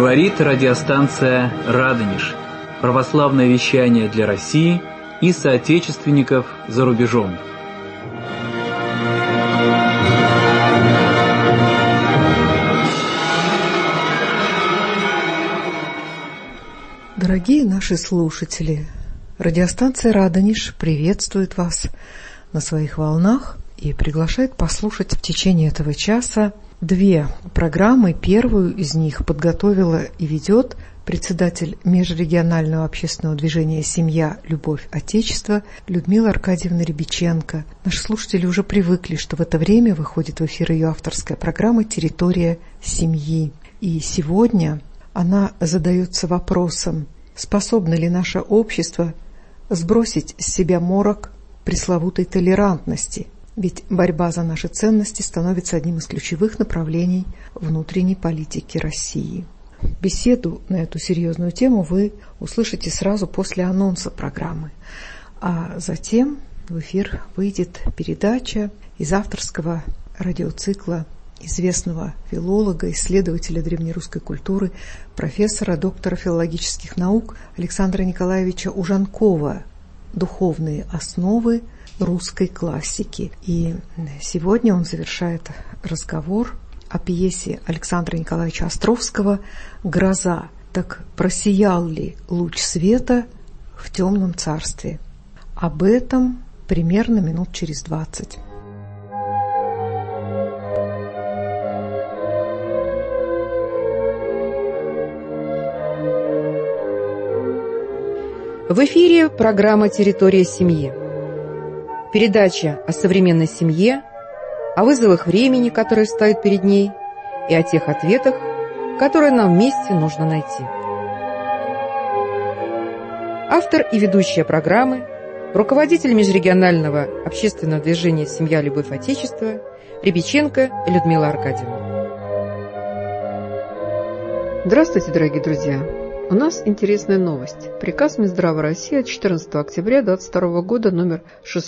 Говорит радиостанция «Радонеж». Православное вещание для России и соотечественников за рубежом. Дорогие наши слушатели, радиостанция «Радонеж» приветствует вас на своих волнах и приглашает послушать в течение этого часа две программы. Первую из них подготовила и ведет председатель межрегионального общественного движения «Семья. Любовь. Отечество» Людмила Аркадьевна Рябиченко. Наши слушатели уже привыкли, что в это время выходит в эфир ее авторская программа «Территория семьи». И сегодня она задается вопросом, способно ли наше общество сбросить с себя морок пресловутой толерантности. Ведь борьба за наши ценности становится одним из ключевых направлений внутренней политики России. Беседу на эту серьезную тему вы услышите сразу после анонса программы. А затем в эфир выйдет передача из авторского радиоцикла известного филолога, исследователя древнерусской культуры, профессора, доктора филологических наук Александра Николаевича Ужанкова «Духовные основы русской классики». И сегодня он завершает разговор о пьесе Александра Николаевича Островского «Гроза». Так просиял ли луч света в темном царстве? Об этом примерно минут через 20. В эфире программа «Территория семьи». Передача о современной семье, о вызовах времени, которые встают перед ней, и о тех ответах, которые нам вместе нужно найти. Автор и ведущая программы, руководитель межрегионального общественного движения «Семья. Любовь. Отечество» Рябиченко Людмила Аркадьевна. Здравствуйте, дорогие друзья! У нас интересная новость. Приказ Минздрава России от 14 октября 2022 года номер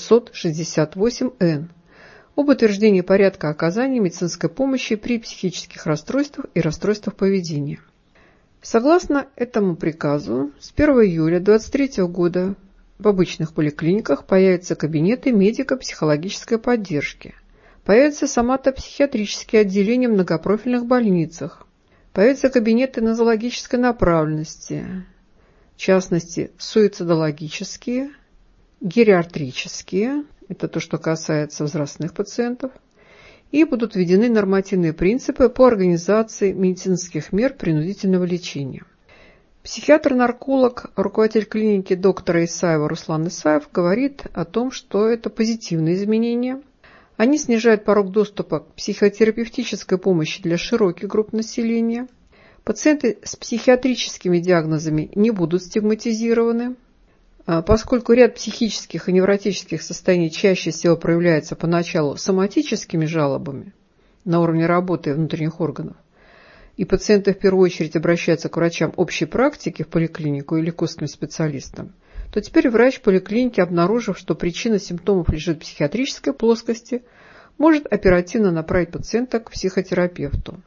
668-Н об утверждении порядка оказания медицинской помощи при психических расстройствах и расстройствах поведения. Согласно этому приказу, с 1 июля 2023 года в обычных поликлиниках появятся кабинеты медико-психологической поддержки, появятся сомато-психиатрические отделения в многопрофильных больницах, появятся кабинеты нозологической направленности, в частности, суицидологические, гериатрические, это то, что касается возрастных пациентов, и будут введены нормативные принципы по организации медицинских мер принудительного лечения. Психиатр-нарколог, руководитель клиники доктора Исаева Руслан Исаев говорит о том, что это позитивные изменения. Они снижают порог доступа к психотерапевтической помощи для широких групп населения. Пациенты с психиатрическими диагнозами не будут стигматизированы, поскольку ряд психических и невротических состояний чаще всего проявляется поначалу соматическими жалобами на уровне работы внутренних органов, и пациенты в первую очередь обращаются к врачам общей практики в поликлинику или к узким специалистам, то теперь врач поликлиники, обнаружив, что причина симптомов лежит в психиатрической плоскости, может оперативно направить пациента к психотерапевту.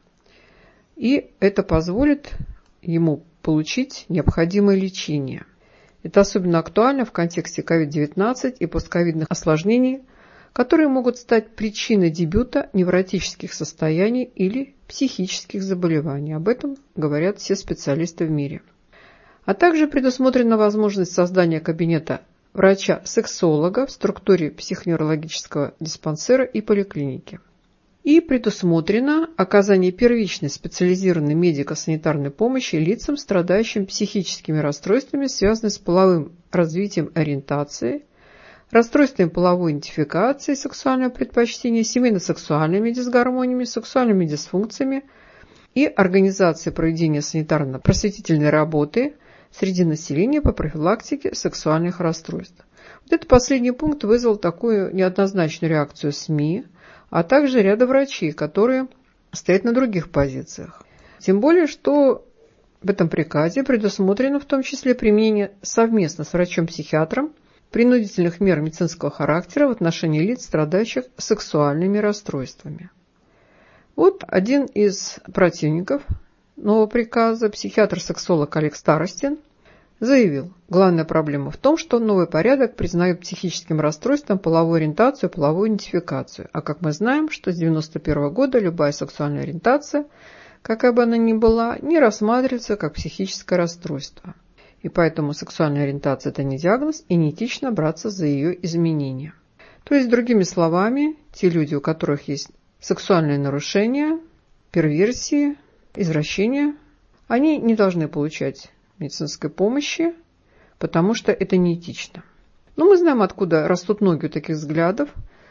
И это позволит ему получить необходимое лечение. Это особенно актуально в контексте COVID-19 и постковидных осложнений, которые могут стать причиной дебюта невротических состояний или психических заболеваний. Об этом говорят все специалисты в мире. А также предусмотрена возможность создания кабинета врача-сексолога в структуре психоневрологического диспансера и поликлиники. И предусмотрено оказание первичной специализированной медико-санитарной помощи лицам, страдающим психическими расстройствами, связанными с половым развитием ориентации, расстройствами половой идентификации, сексуального предпочтения, семейно-сексуальными дисгармониями, сексуальными дисфункциями и организацией проведения санитарно-просветительной работы среди населения по профилактике сексуальных расстройств. Вот этот последний пункт вызвал такую неоднозначную реакцию СМИ, а также ряда врачей, которые стоят на других позициях. Тем более, что в этом приказе предусмотрено в том числе применение совместно с врачом-психиатром принудительных мер медицинского характера в отношении лиц, страдающих сексуальными расстройствами. Вот один из противников нового приказа психиатр-сексолог Олег Старостин заявил, главная проблема в том, что новый порядок признает психическим расстройством половую ориентацию, половую идентификацию. А как мы знаем, что с 1991 года любая сексуальная ориентация, какая бы она ни была, не рассматривается как психическое расстройство. И поэтому сексуальная ориентация – это не диагноз, и неэтично браться за ее изменение. То есть, другими словами, те люди, у которых есть сексуальные нарушения, перверсии, извращения, они не должны получать медицинской помощи, потому что это неэтично. Но мы знаем, откуда растут ноги у таких взглядов.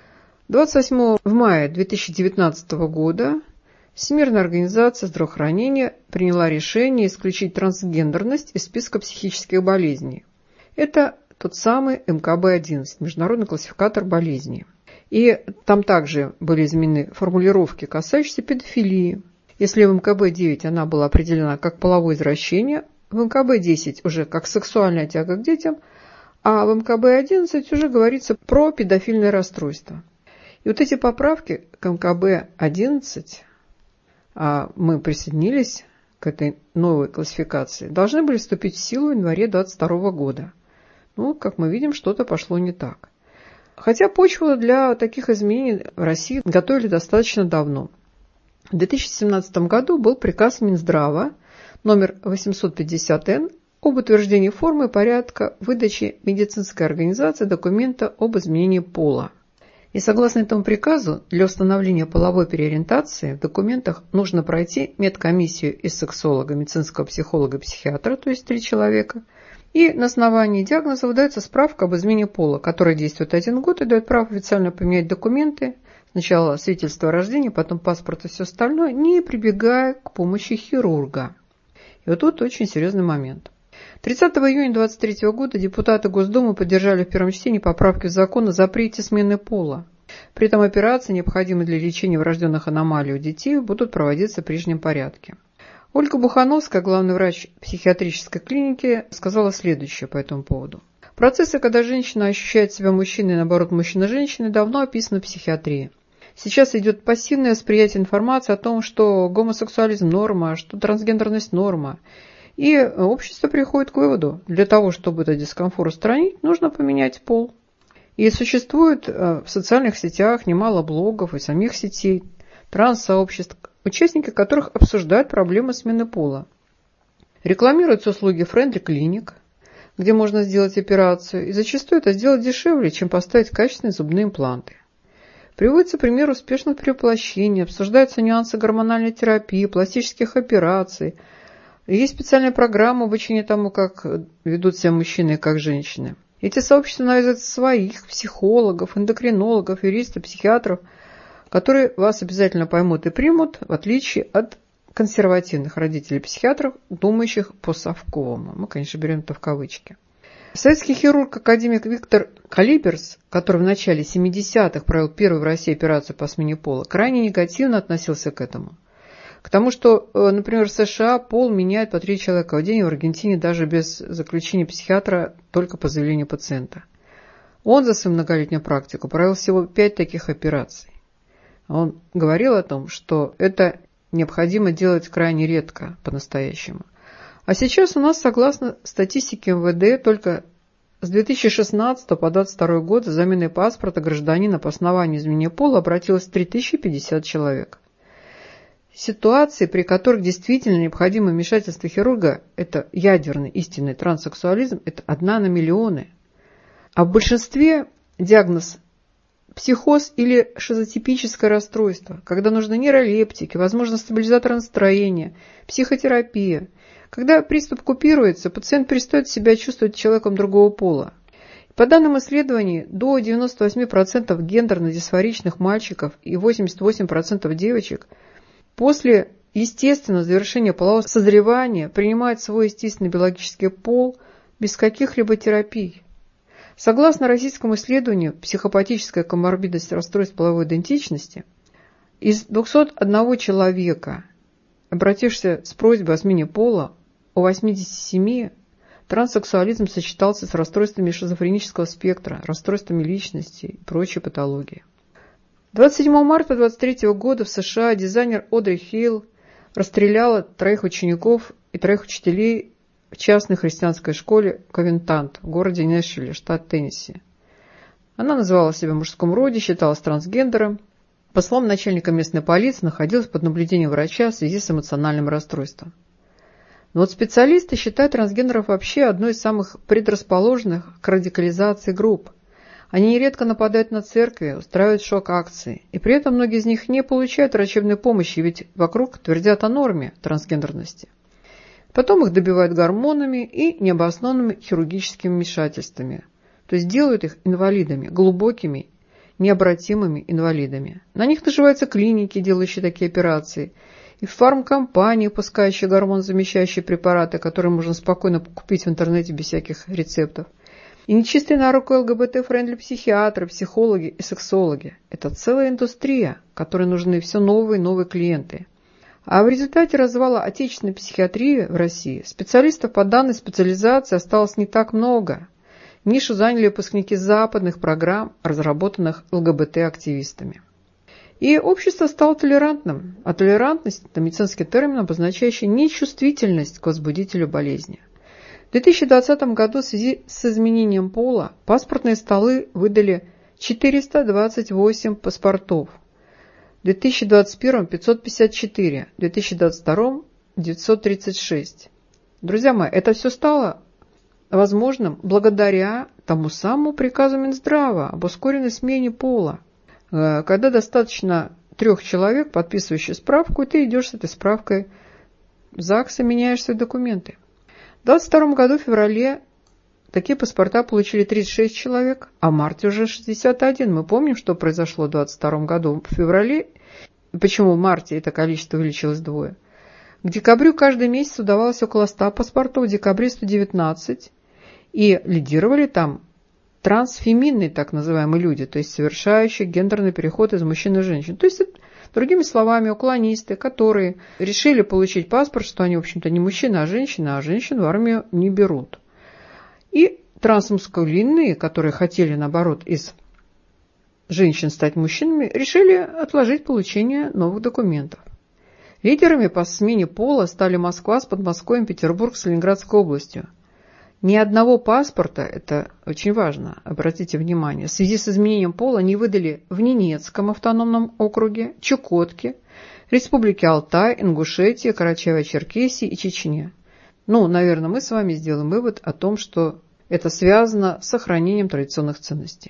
28 мая 2019 года Всемирная организация здравоохранения приняла решение исключить трансгендерность из списка психических болезней. Это тот самый МКБ-11, международный классификатор болезней. И там также были изменены формулировки, касающиеся педофилии. Если в МКБ-9 она была определена как половое извращение, в МКБ-10 уже как сексуальная тяга к детям, а в МКБ-11 уже говорится про педофильное расстройство. И вот эти поправки к МКБ-11, а мы присоединились к этой новой классификации, должны были вступить в силу в январе 2022 года. Ну, как мы видим, что-то пошло не так. Хотя почву для таких изменений в России готовили достаточно давно. В 2017 году был приказ Минздрава номер 850-Н об утверждении формы и порядка выдачи медицинской организации документа об изменении пола. И согласно этому приказу, для установления половой переориентации в документах нужно пройти медкомиссию из сексолога, медицинского психолога и психиатра, то есть 3 человека, и на основании диагноза выдается справка об измене пола, которая действует 1 год и дает право официально поменять документы, сначала свидетельство о рождении, потом паспорт и все остальное, не прибегая к помощи хирурга. И вот тут очень серьезный момент. 30 июня 2023 года депутаты Госдумы поддержали в первом чтении поправки в закон о запрете смены пола. При этом операции, необходимые для лечения врожденных аномалий у детей, будут проводиться в прежнем порядке. Ольга Бухановская, главный врач психиатрической клиники, сказала следующее по этому поводу. Процессы, когда женщина ощущает себя мужчиной и наоборот мужчина женщиной, давно описаны в психиатрии. Сейчас идет пассивное восприятие информации о том, что гомосексуализм норма, что трансгендерность норма. И общество приходит к выводу, для того, чтобы этот дискомфорт устранить, нужно поменять пол. И существует в социальных сетях немало блогов и самих сетей, транс-сообществ, участники которых обсуждают проблемы смены пола. Рекламируются услуги Friendly Clinic, где можно сделать операцию, и зачастую это сделать дешевле, чем поставить качественные зубные импланты. Приводится пример успешных перевоплощений, обсуждаются нюансы гормональной терапии, пластических операций. Есть специальная программа обучения тому, как ведут себя мужчины и как женщины. Эти сообщества навязывают своих психологов, эндокринологов, юристов, психиатров, которые вас обязательно поймут и примут, в отличие от консервативных родителей-психиатров, думающих по-совковому. Мы, конечно, берем это в кавычки. Советский хирург-академик Виктор Калиберс, который в начале 70-х провел первую в России операцию по смене пола, крайне негативно относился к этому. К тому, что, например, в США пол меняет по 3 человека в день, в Аргентине даже без заключения психиатра, только по заявлению пациента. Он за свою многолетнюю практику провел всего 5 таких операций. Он говорил о том, что это необходимо делать крайне редко по-настоящему. А сейчас у нас, согласно статистике МВД, только с 2016 по 2022 год за заменой паспорта гражданина по основанию изменения пола обратилось 3050 человек. Ситуации, при которых действительно необходимо вмешательство хирурга, это ядерный истинный транссексуализм, это 1 на миллионы. А в большинстве диагноз психоз или шизотипическое расстройство, когда нужны нейролептики, возможно, стабилизатор настроения, психотерапия. Когда приступ купируется, пациент перестает себя чувствовать человеком другого пола. По данным исследований, до 98% гендерно-дисфоричных мальчиков и 88% девочек после естественного завершения полового созревания принимают свой естественный биологический пол без каких-либо терапий. Согласно российскому исследованию «Психопатическая коморбидность расстройств половой идентичности», из 201 человека, обратившихся с просьбой о смене пола, у 87 транссексуализм сочетался с расстройствами шизофренического спектра, расстройствами личности и прочей патологией. 27 марта 2023 года в США дизайнер Одри Хейл расстреляла 3 учеников и 3 учителей в частной христианской школе Ковентант в городе Нэшвилле, штат Теннесси. Она называла себя в мужском роде, считалась трансгендером. По словам начальника местной полиции, находилась под наблюдением врача в связи с эмоциональным расстройством. Но вот специалисты считают трансгендеров вообще одной из самых предрасположенных к радикализации групп. Они нередко нападают на церкви, устраивают шок-акции. И при этом многие из них не получают врачебной помощи, ведь вокруг твердят о норме трансгендерности. Потом их добивают гормонами и необоснованными хирургическими вмешательствами. То есть делают их инвалидами, глубокими, необратимыми инвалидами. На них наживаются клиники, делающие такие операции, и фармкомпании, пускающие гормонозамещающие препараты, которые можно спокойно купить в интернете без всяких рецептов. И нечистые на руку ЛГБТ-френдли психиатры, психологи и сексологи. Это целая индустрия, которой нужны все новые и новые клиенты. А в результате развала отечественной психиатрии в России специалистов по данной специализации осталось не так много. Нишу заняли выпускники западных программ, разработанных ЛГБТ-активистами. И общество стало толерантным, а толерантность – это медицинский термин, обозначающий нечувствительность к возбудителю болезни. В 2020 году в связи с изменением пола паспортные столы выдали 428 паспортов, в 2021 – 554, в 2022 – 936. Друзья мои, это все стало возможным благодаря тому самому приказу Минздрава об ускоренной смене пола. Когда достаточно 3 человек, подписывающих справку, и ты идешь с этой справкой в ЗАГС и меняешь свои документы. В 2022 году, в феврале, такие паспорта получили 36 человек, а в марте уже 61. Мы помним, что произошло в 2022 году. В феврале, почему в марте это количество увеличилось вдвое. К декабрю каждый месяц удавалось около 100 паспортов, в декабре 119. И лидировали там трансфеминные так называемые люди, то есть совершающие гендерный переход из мужчин и женщин. То есть, другими словами, уклонисты, которые решили получить паспорт, что они, в общем-то, не мужчины, а женщин в армию не берут. И трансмаскулинные, которые хотели, наоборот, из женщин стать мужчинами, решили отложить получение новых документов. Лидерами по смене пола стали Москва с Подмосковьем, Петербург с Ленинградской областью. Ни одного паспорта, это очень важно, обратите внимание, в связи с изменением пола не выдали в Ненецком автономном округе, Чукотке, Республике Алтай, Ингушетии, Карачаево-Черкесии и Чечне. Наверное, мы с вами сделаем вывод о том, что это связано с сохранением традиционных ценностей.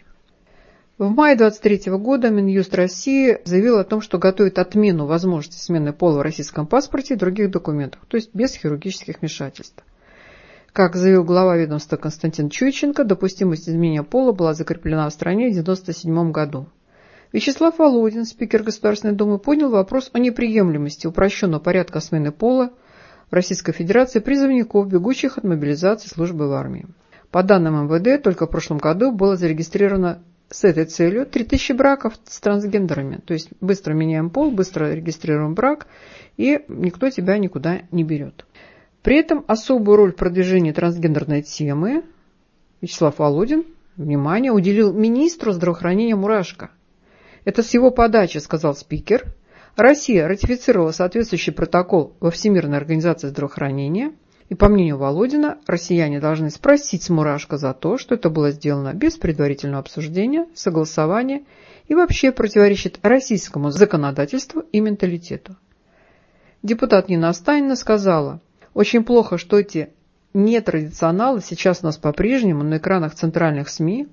В мае 2023 года Минюст России заявил о том, что готовит отмену возможности смены пола в российском паспорте и других документах, то есть без хирургических вмешательств. Как заявил глава ведомства Константин Чуйченко, допустимость изменения пола была закреплена в стране в 1997 году. Вячеслав Володин, спикер Государственной Думы, поднял вопрос о неприемлемости упрощенного порядка смены пола в Российской Федерации призывников, бегущих от мобилизации службы в армии. По данным МВД, только в прошлом году было зарегистрировано с этой целью 3000 браков с трансгендерами. То есть быстро меняем пол, быстро регистрируем брак, и никто тебя никуда не берет. При этом особую роль в продвижении трансгендерной темы Вячеслав Володин, внимание, уделил министру здравоохранения Мурашко. Это с его подачи, сказал спикер. Россия ратифицировала соответствующий протокол во Всемирной организации здравоохранения. И, по мнению Володина, россияне должны спросить с Мурашко за то, что это было сделано без предварительного обсуждения, согласования и вообще противоречит российскому законодательству и менталитету. Депутат Нина Останина сказала: очень плохо, что эти нетрадиционалы сейчас у нас по-прежнему на экранах центральных СМИ,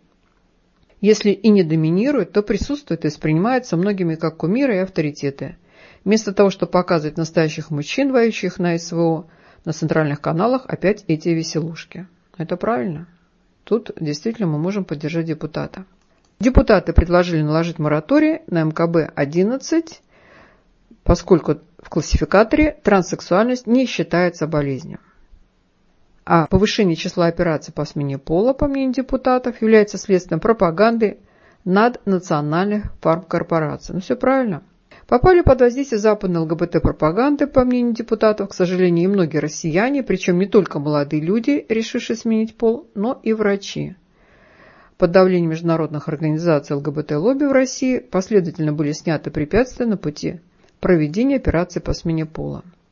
если и не доминируют, то присутствуют и воспринимаются многими как кумиры и авторитеты. Вместо того, чтобы показывать настоящих мужчин, воюющих на СВО, на центральных каналах опять эти веселушки. Это правильно. Тут действительно мы можем поддержать депутата. Депутаты предложили наложить мораторий на МКБ-11, поскольку в классификаторе транссексуальность не считается болезнью. А повышение числа операций по смене пола, по мнению депутатов, является следствием пропаганды наднациональных фармкорпораций. Все правильно. Попали под воздействие западной ЛГБТ-пропаганды, по мнению депутатов, к сожалению, и многие россияне, причем не только молодые люди, решившие сменить пол, но и врачи. Под давлением международных организаций ЛГБТ-лобби в России последовательно были сняты препятствия на пути проведения операций по смене пола.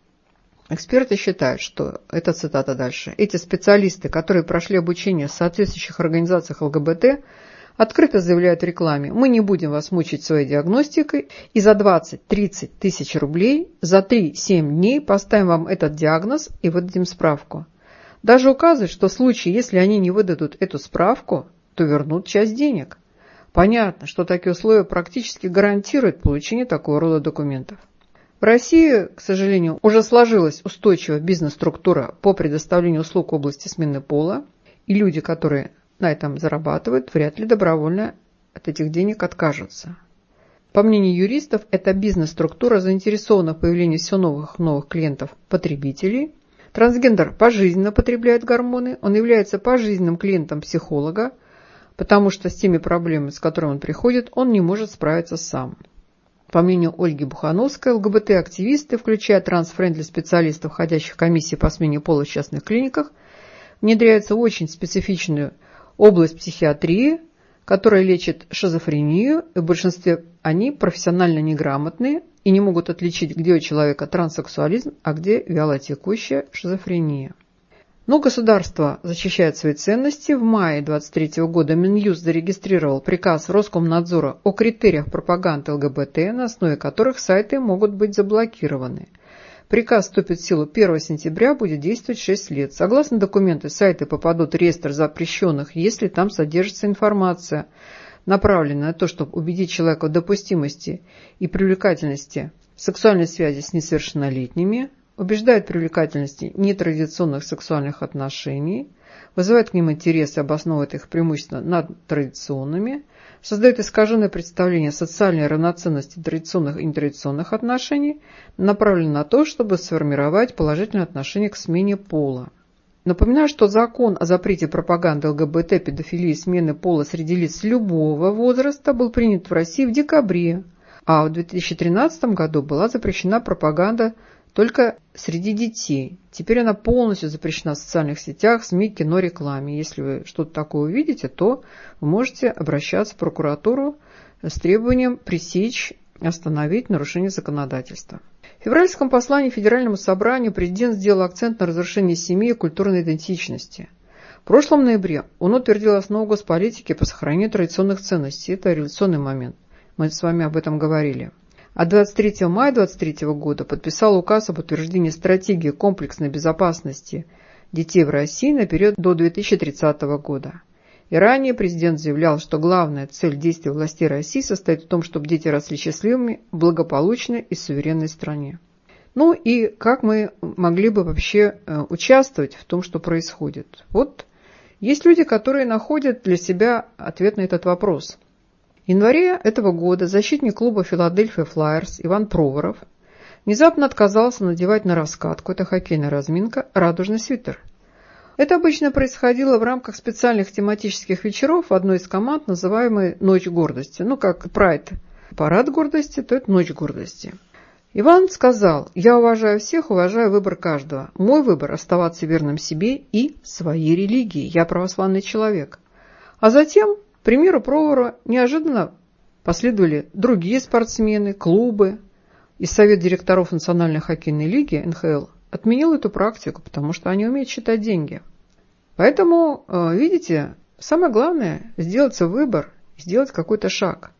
Эксперты считают, что, это цитата дальше, эти специалисты, которые прошли обучение в соответствующих организациях ЛГБТ, открыто заявляют в рекламе: мы не будем вас мучить своей диагностикой и за 20-30 тысяч рублей за 3-7 дней поставим вам этот диагноз и выдадим справку. Даже указывают, что в случае, если они не выдадут эту справку, то вернут часть денег. Понятно, что такие условия практически гарантируют получение такого рода документов. В России, к сожалению, уже сложилась устойчивая бизнес-структура по предоставлению услуг в области смены пола, и люди, которые на этом зарабатывают, вряд ли добровольно от этих денег откажутся. По мнению юристов, эта бизнес-структура заинтересована в появлении все новых клиентов-потребителей. Трансгендер пожизненно потребляет гормоны, он является пожизненным клиентом психолога, потому что с теми проблемами, с которыми он приходит, он не может справиться сам. По мнению Ольги Бухановской, ЛГБТ-активисты, включая трансфрендли специалистов, входящих в комиссии по смене пола в частных клиниках, внедряются в очень специфичную область психиатрии, которая лечит шизофрению, и в большинстве они профессионально неграмотные и не могут отличить, где у человека транссексуализм, а где вялотекущая шизофрения. Но государство защищает свои ценности. В мае 2023 года Минюст зарегистрировал приказ Роскомнадзора о критериях пропаганды ЛГБТ, на основе которых сайты могут быть заблокированы. Приказ вступит в силу 1 сентября, будет действовать 6 лет. Согласно документу, сайты попадут в реестр запрещенных, если там содержится информация, направленная на то, чтобы убедить человека в допустимости и привлекательности сексуальной связи с несовершеннолетними, убеждает в привлекательности нетрадиционных сексуальных отношений, вызывает к ним интерес и обосновывает их преимущественно над традиционными, создает искаженное представление о социальной равноценности традиционных и нетрадиционных отношений, направленное на то, чтобы сформировать положительное отношение к смене пола. Напоминаю, что закон о запрете пропаганды ЛГБТ, педофилии и смены пола среди лиц любого возраста был принят в России в декабре, а в 2013 году была запрещена пропаганда только среди детей. Теперь она полностью запрещена в социальных сетях, СМИ, кино, рекламе. Если вы что-то такое увидите, то вы можете обращаться в прокуратуру с требованием пресечь, остановить нарушение законодательства. В февральском послании Федеральному собранию президент сделал акцент на разрушении семьи и культурной идентичности. В прошлом ноябре он утвердил основу госполитики по сохранению традиционных ценностей. Это революционный момент. Мы с вами об этом говорили. А 23 мая 2023 года подписал указ об утверждении стратегии комплексной безопасности детей в России на период до 2030 года. И ранее президент заявлял, что главная цель действий властей России состоит в том, чтобы дети росли счастливыми, благополучной и суверенной стране. Ну и как мы могли бы вообще участвовать в том, что происходит? Вот есть люди, которые находят для себя ответ на этот вопрос. В январе этого года защитник клуба «Филадельфия Флайерс» Иван Проворов внезапно отказался надевать на раскатку, это хоккейная разминка, радужный свитер. Это обычно происходило в рамках специальных тематических вечеров в одной из команд, называемой «Ночь гордости». Ну, как Прайд, парад гордости, то это Ночь гордости. Иван сказал: «Я уважаю всех, уважаю выбор каждого. Мой выбор – оставаться верным себе и своей религии. Я православный человек». А затем, к примеру Проворова, неожиданно последовали другие спортсмены, клубы. И Совет директоров Национальной хоккейной лиги, НХЛ, отменил эту практику, потому что они умеют считать деньги. Поэтому, видите, самое главное – сделать свой выбор, сделать какой-то шаг.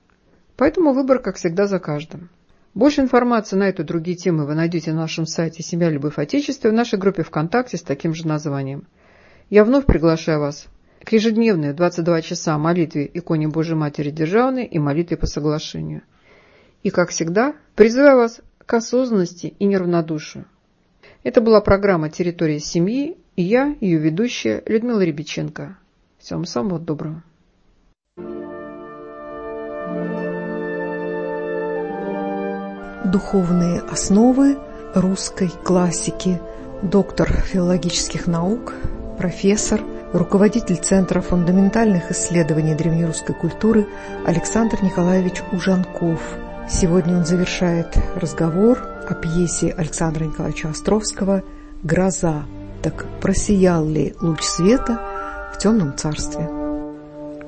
Поэтому выбор, как всегда, за каждым. Больше информации на эту и другие темы вы найдете на нашем сайте «Семья, любовь, отечество» и в нашей группе ВКонтакте с таким же названием. Я вновь приглашаю вас к ежедневной в 22 часа молитве иконе Божией Матери Державной и молитве по соглашению. И, как всегда, призываю вас к осознанности и неравнодушию. Это была программа «Территория семьи», и я, ее ведущая, Людмила Рябиченко. Всем самого доброго. Духовные основы русской классики. Доктор филологических наук, профессор, руководитель Центра фундаментальных исследований древнерусской культуры Александр Николаевич Ужанков. Сегодня он завершает разговор о пьесе Александра Николаевича Островского «Гроза». Так просиял ли луч света в темном царстве?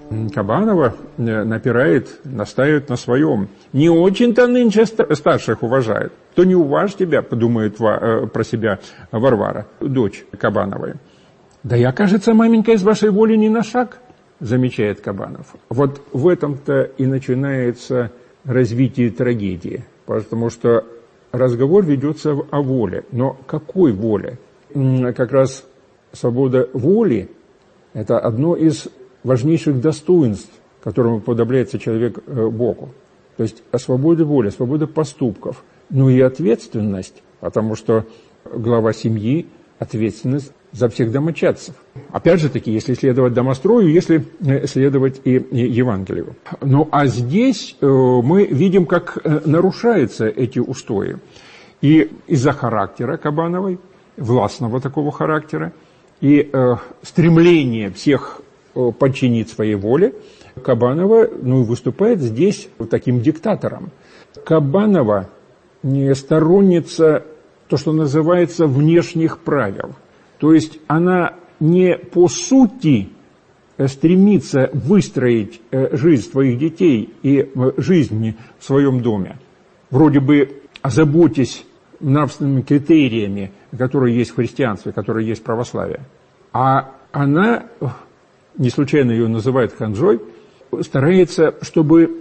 Кабанова напирает, настаивает на своем. Не очень-то нынче старших уважают. То не уважь тебя, подумает про себя Варвара, дочь Кабановой. Да я, кажется, маменька, из вашей воли ни на шаг, замечает Кабанов. Вот в этом-то и начинается развитие трагедии, потому что разговор ведется о воле. Но какой воле? Как раз свобода воли – это одно из важнейших достоинств, которому уподобляется человек Богу. То есть о свободе воли, свобода поступков, ну и ответственность, потому что глава семьи – ответственность за всех домочадцев. Опять же таки, если следовать домострою, если следовать и Евангелию. Ну а здесь мы видим, как нарушаются эти устои. И из-за характера Кабановой, властного такого характера, и стремления всех подчинить своей воле, Кабанова выступает здесь таким диктатором. Кабанова не сторонница то, что называется внешних правил. То есть она не по сути стремится выстроить жизнь своих детей и жизнь в своем доме, вроде бы озаботясь нравственными критериями, которые есть в христианстве, которые есть в православии. А она, не случайно ее называют ханжой, старается, чтобы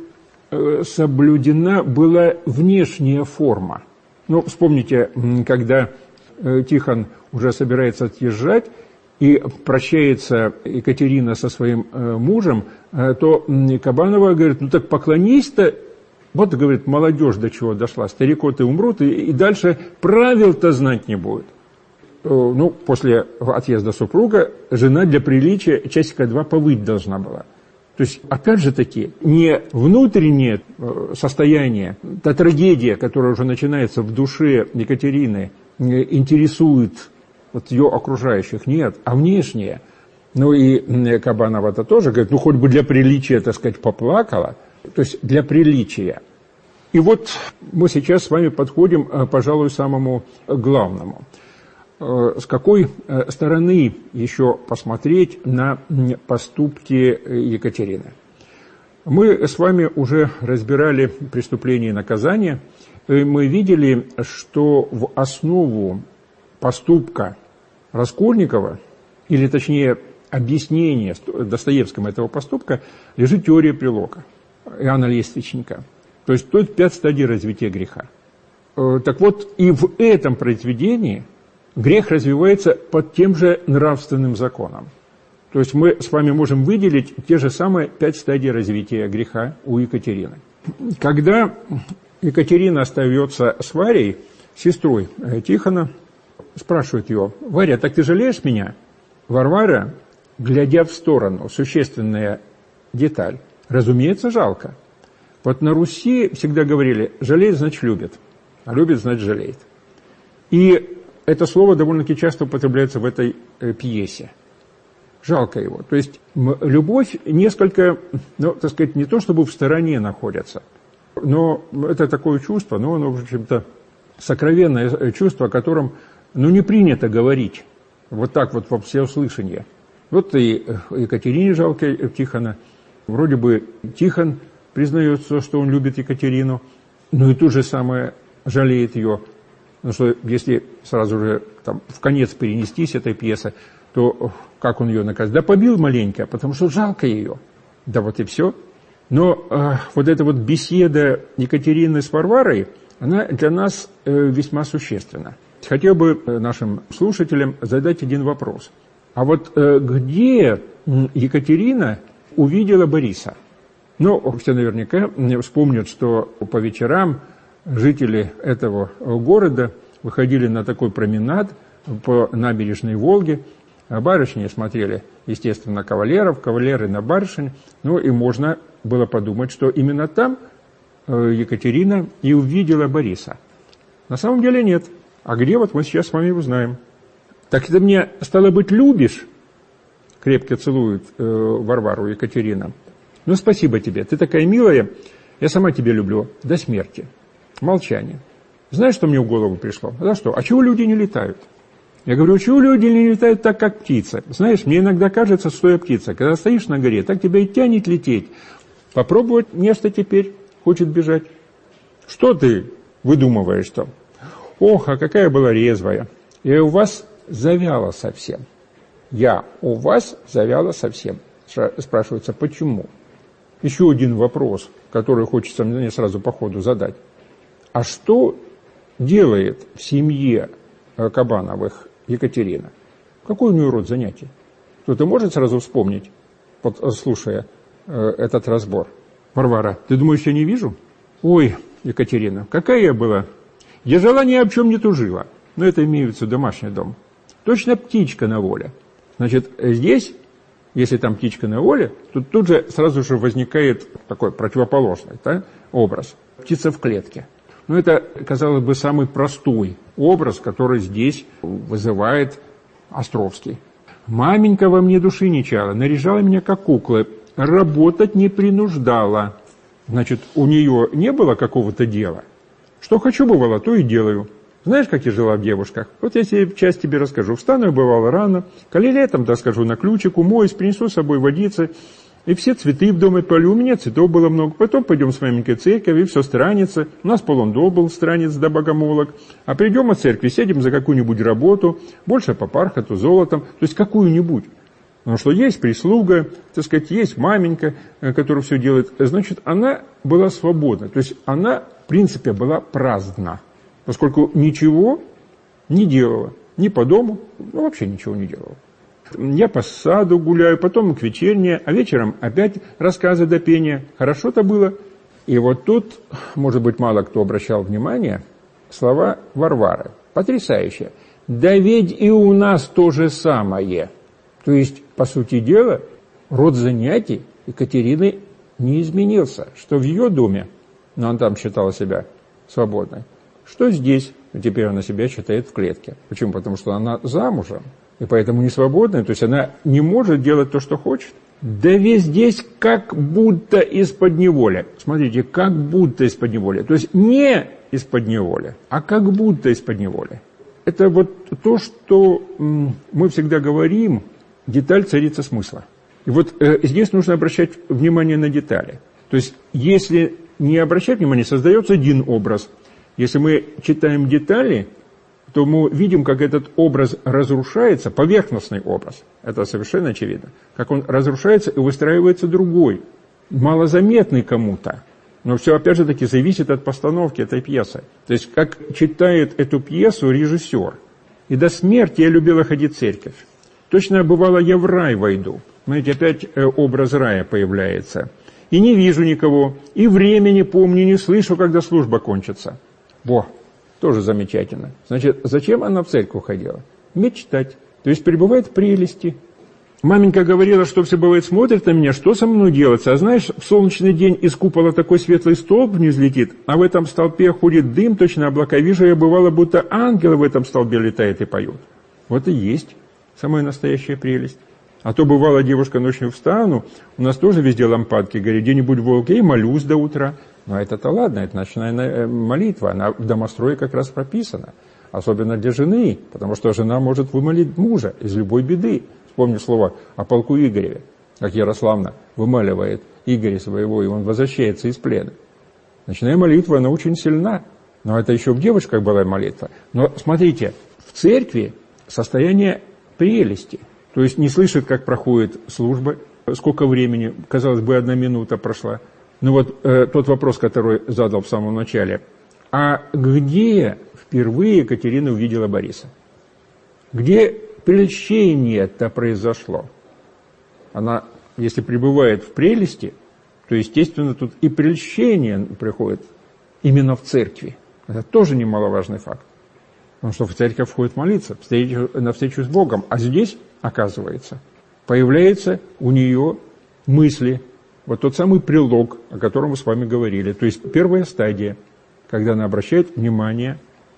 соблюдена была внешняя форма. Ну, вспомните, когда Тихон уже собирается отъезжать, и прощается Екатерина со своим мужем, то Кабанова говорит, ну так поклонись-то, вот, говорит, молодежь до чего дошла, старикоты умрут, и дальше правил-то знать не будет. Ну, после отъезда супруга жена для приличия часика 2 повыть должна была. То есть, опять же таки, не внутреннее состояние, та трагедия, которая уже начинается в душе Екатерины, интересует вот ее окружающих, нет, а внешнее. Ну и Кабанова-то тоже говорит, ну хоть бы для приличия, так сказать, поплакала, то есть для приличия. И вот мы сейчас с вами подходим, пожалуй, к самому главному. С какой стороны еще посмотреть на поступки Екатерины? Мы с вами уже разбирали преступления и наказания, и мы видели, что в основу поступка Раскольникова, или точнее объяснение Достоевским этого поступка, лежит теория Прилока, Иоанна Лествичника. То есть 5 стадий развития греха. Так вот, и в этом произведении грех развивается под тем же нравственным законом. То есть мы с вами можем выделить те же самые 5 стадий развития греха у Екатерины. Когда Екатерина остается с Варей, сестрой Тихона, спрашивает ее, Варя, так ты жалеешь меня? Варвара, глядя в сторону, существенная деталь, разумеется, жалко. Вот на Руси всегда говорили, жалеет, значит, любит, а любит, значит, жалеет. И это слово довольно-таки часто употребляется в этой пьесе. Жалко его. То есть любовь несколько, ну, так сказать, не то чтобы в стороне находится, но это такое чувство, но оно, в общем-то, сокровенное чувство, о котором, ну, не принято говорить вот так вот во всеуслышание. Вот и Екатерине жалко Тихона. Вроде бы Тихон признается, что он любит Екатерину, но и то же самое жалеет ее. Ну, что если сразу же там, в конец перенестись этой пьесы, то как он ее наказал? Да побил маленько, потому что жалко ее. Да вот и все. Но вот эта вот беседа Екатерины с Варварой, она для нас весьма существенна. Хотел бы нашим слушателям задать один вопрос. А вот где Екатерина увидела Бориса? Ну, все наверняка вспомнят, что по вечерам жители этого города выходили на такой променад по набережной Волги. Барышни смотрели, естественно, кавалеров, кавалеры на барышень. Ну и можно было подумать, что именно там Екатерина и увидела Бориса. На самом деле нет. А где, вот мы сейчас с вами узнаем. Так ты мне, стало быть, любишь? Крепко целует Варвару Екатерина. Ну, спасибо тебе, ты такая милая, я сама тебя люблю до смерти. Молчание. Знаешь, что мне в голову пришло? За что? А чего люди не летают? Я говорю, чего люди не летают так, как птица? Знаешь, мне иногда кажется, что я птица. Когда стоишь на горе, так тебя и тянет лететь. Попробовать место теперь хочет бежать. Что ты выдумываешь там? Ох, а какая была резвая. Я у вас завяла совсем. Я у вас завяла совсем. Спрашивается, почему? Еще один вопрос, который хочется мне сразу по ходу задать. А что делает в семье Кабановых Екатерина? Какой у нее род занятий? Кто-то может сразу вспомнить, слушая этот разбор? Варвара, ты думаешь, я не вижу? Ой, Екатерина, какая я была? Я жила ни о чем не тужила. Но это имеется в домашний дом. Точно птичка на воле. Значит, здесь, если там птичка на воле, то тут же сразу же возникает такой противоположный, да, образ. Птица в клетке. Но это, казалось бы, самый простой образ, который здесь вызывает Островский. Маменька во мне души не чала, наряжала меня как куклы, работать не принуждала. Значит, у нее не было какого-то дела. Что хочу, бывало, то и делаю. Знаешь, как я жила в девушках? Вот я сейчас тебе расскажу. Встану я, бывало, рано, коли летом, да, скажу, на ключик, умоюсь, принесу с собой водицы, и все цветы в доме полю. У меня цветов было много. Потом пойдем с маменькой в церковь, и все странится. У нас полондол был странец до богомолок. А придем от церкви, сядем за какую-нибудь работу, больше по пархату, золотом, то есть какую-нибудь. Потому что есть прислуга, так сказать, есть маменька, которая все делает. Значит, она была свободна. То есть она, в принципе, была праздна. Поскольку ничего не делала. Ни по дому, ну, вообще ничего не делала. Я по саду гуляю, потом к вечерне, а вечером опять рассказы до пения. Хорошо-то было. И вот тут, может быть, мало кто обращал внимание, слова Варвары. Потрясающе. Да ведь и у нас то же самое. То есть, по сути дела, род занятий Екатерины не изменился. Что в ее доме, но она там считала себя свободной, что здесь, теперь она себя считает в клетке. Почему? Потому что она замужем, и поэтому не свободная, то есть она не может делать то, что хочет. Да ведь здесь как будто из-под неволи. Смотрите, как будто из-под неволи. То есть не из-под неволи, а как будто из-под неволи. Это вот то, что мы всегда говорим, деталь царица смысла. И вот здесь нужно обращать внимание на детали. То есть если не обращать внимания, создается один образ. Если мы читаем детали, то мы видим, как этот образ разрушается, поверхностный образ, это совершенно очевидно, как он разрушается и выстраивается другой, малозаметный кому-то. Но все, опять же таки, зависит от постановки этой пьесы. То есть, как читает эту пьесу режиссер. И до смерти я любила ходить в церковь. Точно бывало, я в рай войду. Знаете, опять образ рая появляется. И не вижу никого, и времени помню, не слышу, когда служба кончится. Во, тоже замечательно. Значит, зачем она в церковь ходила? Мечтать. То есть пребывает в прелести. Маменька говорила, что все бывает, смотрит на меня, что со мной делается. А знаешь, в солнечный день из купола такой светлый столб вниз летит, а в этом столбе ходит дым, точно облака. Вижу я, бывало, будто ангелы в этом столбе летают и поют. Вот и есть самая настоящая прелесть. А то бывало, девушка ночью встану, у нас тоже везде лампадки горят, где-нибудь в волке, и молюсь до утра. Но это-то ладно, это ночная молитва, она в домострое как раз прописана. Особенно для жены, потому что жена может вымолить мужа из любой беды. Вспомню слово о полку Игореве, как Ярославна вымаливает Игоря своего, и он возвращается из плена. Ночная молитва, она очень сильна. Но это еще в девушках была молитва. Но смотрите, в церкви состояние прелести. То есть не слышит, как проходит служба, сколько времени, казалось бы, 1 минута прошла. Ну вот тот вопрос, который задал в самом начале. А где впервые Екатерина увидела Бориса? Где прельщение-то произошло? Она, если пребывает в прелести, то, естественно, тут и прельщение приходит именно в церкви. Это тоже немаловажный факт. Потому что в церковь входит молиться, на встречу с Богом. А здесь, оказывается, появляются у нее мысли. Вот тот самый прилог, о котором мы с вами говорили. То есть первая стадия, когда она обращает внимание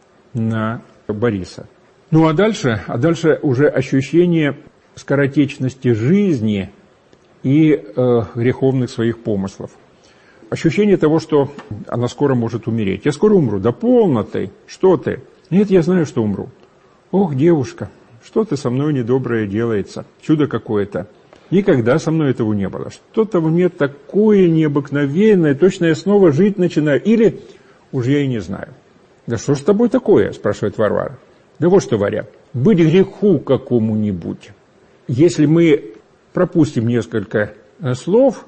на Бориса. Ну а дальше уже ощущение скоротечности жизни и греховных своих помыслов. Ощущение того, что она скоро может умереть. Я скоро умру. Да полно ты, что ты? Нет, я знаю, что умру. «Ох, девушка, что-то со мной недоброе делается, чудо какое-то. Никогда со мной этого не было. Что-то в мне такое необыкновенное, точно я снова жить начинаю. Или уж я и не знаю». «Да что ж с тобой такое?» – спрашивает Варвара. «Да вот что, Варя, быть греху какому-нибудь. Если мы пропустим несколько слов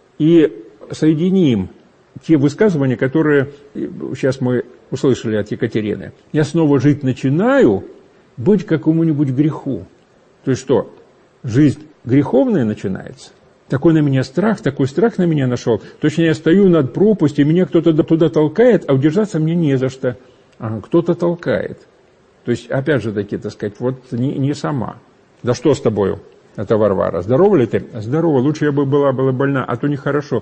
и соединим те высказывания, которые сейчас мы услышали от Екатерины. Я снова жить начинаю, быть какому-нибудь греху». То есть что, жизнь греховная начинается? Такой на меня страх, такой страх на меня нашел. Точно я стою над пропастью, меня кто-то туда толкает, а удержаться мне не за что. Кто-то толкает. То есть, опять же таки, так сказать, вот не сама. «Да что с тобою?» Это Варвара. «Здорова ли ты?» «Здорова, лучше я бы была больна, а то нехорошо.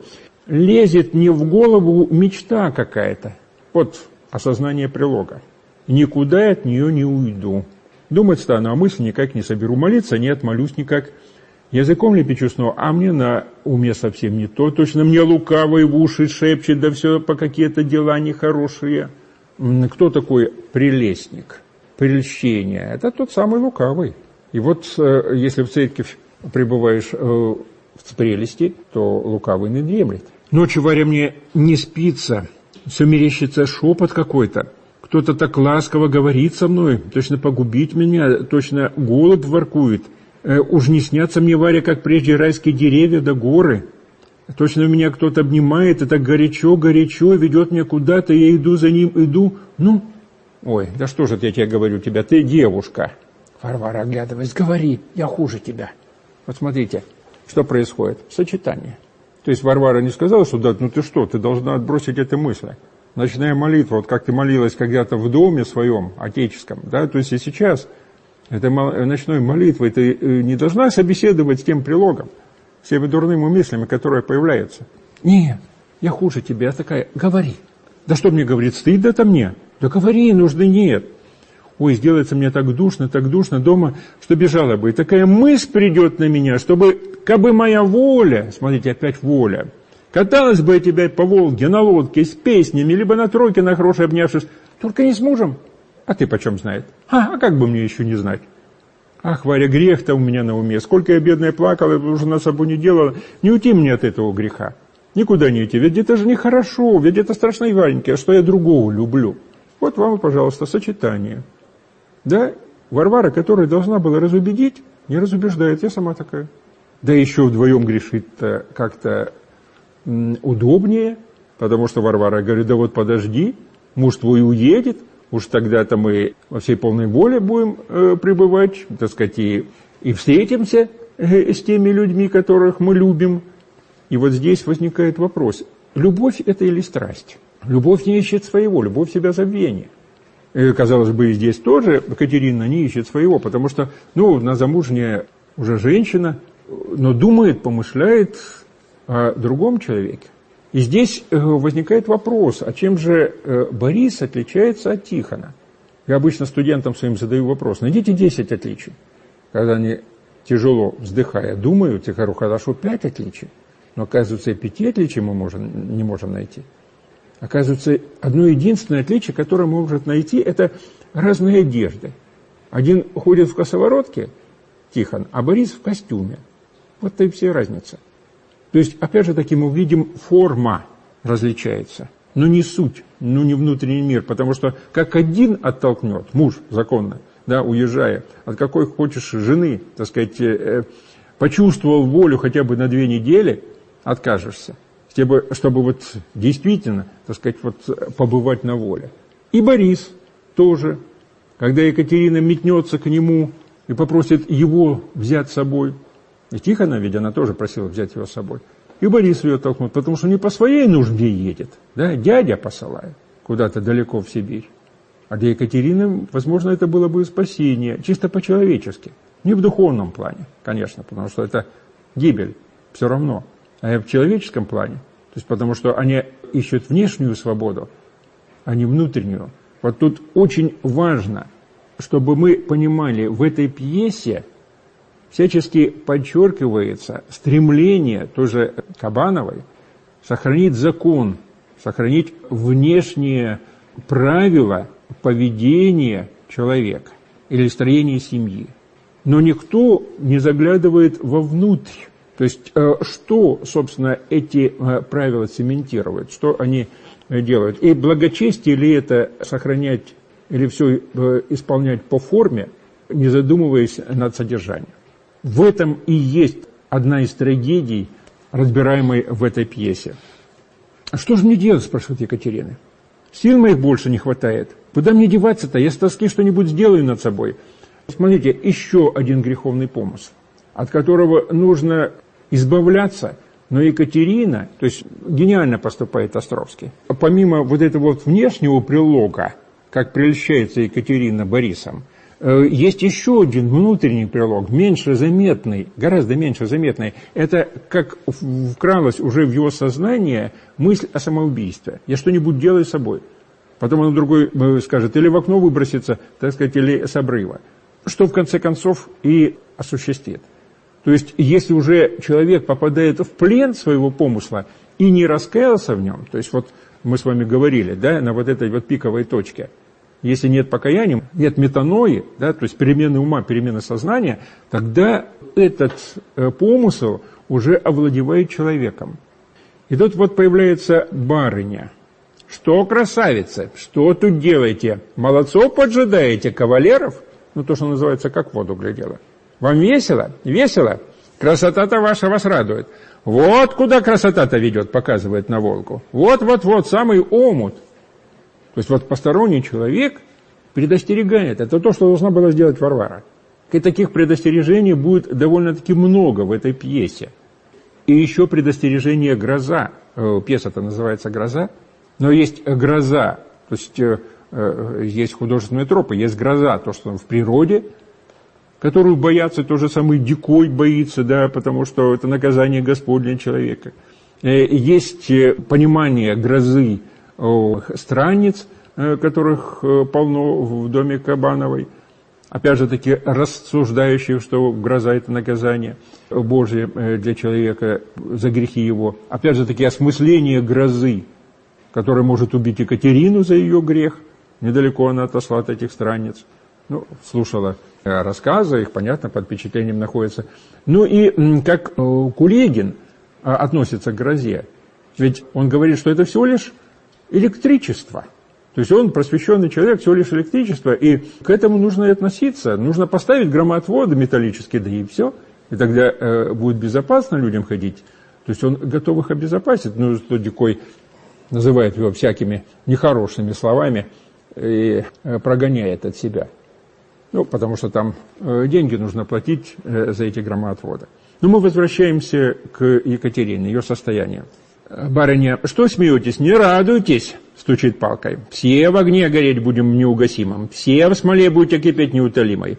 Лезет мне в голову мечта какая-то». Вот осознание прилога. «Никуда я от нее не уйду. Думать стану, а мысль никак не соберу. Молиться не отмолюсь никак. Языком лепечу снова, а мне на уме совсем не то. Точно мне лукавый в уши шепчет, да все по какие-то дела нехорошие». Кто такой прелестник? Прельщение. Это тот самый лукавый. И вот если в церковь пребываешь в прелести, то лукавый не дремлет. Ночью, Варя, мне не спится, все мерещится шепот какой-то. Кто-то так ласково говорит со мной, точно погубить меня, точно голод воркует. Уж не снятся мне, Варя, как прежде райские деревья да горы. Точно меня кто-то обнимает, и так горячо ведет меня куда-то, я иду за ним, иду. Ну, ой, да что же я тебе говорю, ты девушка. Варвара, оглядываясь, говори, я хуже тебя. Вот смотрите, что происходит. Сочетание. То есть Варвара не сказала, что да, ну ты что, ты должна отбросить эти мысли. Ночная молитва, вот как ты молилась когда-то в доме своем, отеческом, да, то есть и сейчас, этой ночной молитвой ты не должна собеседовать с тем прилогом, с теми дурными мыслями, которые появляются. Нет, я хуже тебя, я такая, говори. Да что мне говорит, стыдно-то мне? Да говори, нужды нет. Ой, сделается мне так душно дома, что бежала бы. И такая мысль придет на меня, чтобы, кабы моя воля, смотрите, опять воля, каталась бы я тебя по Волге на лодке с песнями, либо на тройке на хорошей обнявшись, только не с мужем. А ты почем знает? А как бы мне еще не знать? Ах, Варя, грех-то у меня на уме. Сколько я, бедная, плакала, уже на собой не делала. Не уйти мне от этого греха. Никуда не идти. Ведь это же нехорошо, ведь это страшно и валенькое, что я другого люблю. Вот вам, пожалуйста, сочетание. Да, Варвара, которая должна была разубедить, не разубеждает, я сама такая. Да еще вдвоем грешит-то как-то удобнее, потому что Варвара говорит, да вот подожди, муж твой уедет, уж тогда-то мы во всей полной воле будем пребывать, так сказать, и встретимся с теми людьми, которых мы любим. И вот здесь возникает вопрос, любовь это или страсть? Любовь не ищет своего, любовь себя забвения. Казалось бы, и здесь тоже Екатерина не ищет своего, потому что, она замужняя уже женщина, но думает, помышляет о другом человеке. И здесь возникает вопрос, а чем же Борис отличается от Тихона? Я обычно студентам своим задаю вопрос, найдите 10 отличий. Когда они, тяжело вздыхая, думают, я говорю, хорошо, 5 отличий. Но оказывается, и 5 отличий мы не можем найти. Оказывается, одно единственное отличие, которое мы можем найти, это разные одежды. Один ходит в косоворотке, Тихон, а Борис в костюме. Вот-то и вся разница. То есть, опять же таки, мы видим, форма различается, но не суть, не внутренний мир, потому что как один оттолкнет, муж законно, да, уезжая, от какой хочешь жены, так сказать, почувствовал волю хотя бы на 2 недели, откажешься, чтобы вот действительно, так сказать, вот побывать на воле. И Борис тоже, когда Екатерина метнется к нему и попросит его взять с собой, и Тихона, ведь она тоже просила взять его с собой. И Борис ее толкнут, потому что не по своей нужде едет, да, дядя посылает куда-то далеко в Сибирь. А для Екатерины, возможно, это было бы спасение, чисто по-человечески. Не в духовном плане, конечно, потому что это гибель, все равно. А в человеческом плане, то есть потому что они ищут внешнюю свободу, а не внутреннюю. Вот тут очень важно, чтобы мы понимали, в этой пьесе всячески подчеркивается стремление тоже Кабановой сохранить закон, сохранить внешние правила поведения человека. или строение семьи. Но никто не заглядывает вовнутрь. То есть, что, собственно, эти правила цементируют, что они делают. И благочестие ли это сохранять или все исполнять по форме, не задумываясь над содержанием. В этом и есть одна из трагедий, разбираемой в этой пьесе. «А что же мне делать?» – спрашивает Екатерина. «Сил моих больше не хватает. Куда мне деваться-то? Я с тоски что-нибудь сделаю над собой». Смотрите, еще один греховный помысл, от которого нужно избавляться. Но Екатерина, то есть гениально поступает Островский. Помимо вот этого вот внешнего прилога, как прельщается Екатерина Борисом, есть еще один внутренний прилог, меньше заметный, гораздо меньше заметный. Это как вкралась уже в его сознание мысль о самоубийстве. Я что-нибудь делаю с собой. Потом он другой скажет, или в окно выбросится, так сказать, или с обрыва. Что в конце концов и осуществит. То есть, если уже человек попадает в плен своего помысла и не раскаялся в нем, то есть вот мы с вами говорили, да, на вот этой вот пиковой точке, если нет покаяния, нет метанои, да, то есть перемены ума, перемены сознания, тогда этот помысл уже овладевает человеком. И тут вот появляется барыня. Что, красавицы, что тут делаете? Молодцов поджидаете, кавалеров? Ну, то, что называется, как в воду глядела. Вам весело? Весело? Красота-то ваша вас радует. Вот куда красота-то ведет, показывает на Волгу. Вот, самый омут. То есть вот посторонний человек предостерегает. Это то, что должна была сделать Варвара. И таких предостережений будет довольно-таки много в этой пьесе. И еще предостережение «Гроза». Пьеса-то называется «Гроза». Но есть гроза, то есть есть художественные тропы, есть гроза, то, что в природе, которую боятся, то же самый дикой боится, да, потому что это наказание Господне человека. Есть понимание грозы странниц, которых полно в доме Кабановой, опять же таки рассуждающих, что гроза – это наказание Божье для человека за грехи его. Опять же таки осмысление грозы, которая может убить Екатерину за ее грех. Недалеко она отошла от этих странниц. Ну, слушала рассказы, их, понятно, под впечатлением находится. Ну и как Кулегин относится к грозе. Ведь он говорит, что это всего лишь электричество. То есть он просвещенный человек, всего лишь электричество. И к этому нужно и относиться. Нужно поставить громоотводы металлические, да и все. И тогда будет безопасно людям ходить. То есть он готов их обезопасить. Ну, что Дикой называет его всякими нехорошими словами и прогоняет от себя. Ну, потому что там деньги нужно платить за эти громоотводы. Но мы возвращаемся к Екатерине, ее состоянию. «Барыня, что смеетесь? Не радуйтесь!» – стучит палкой. «Все в огне гореть будем неугасимым, все в смоле будете кипеть неутолимой.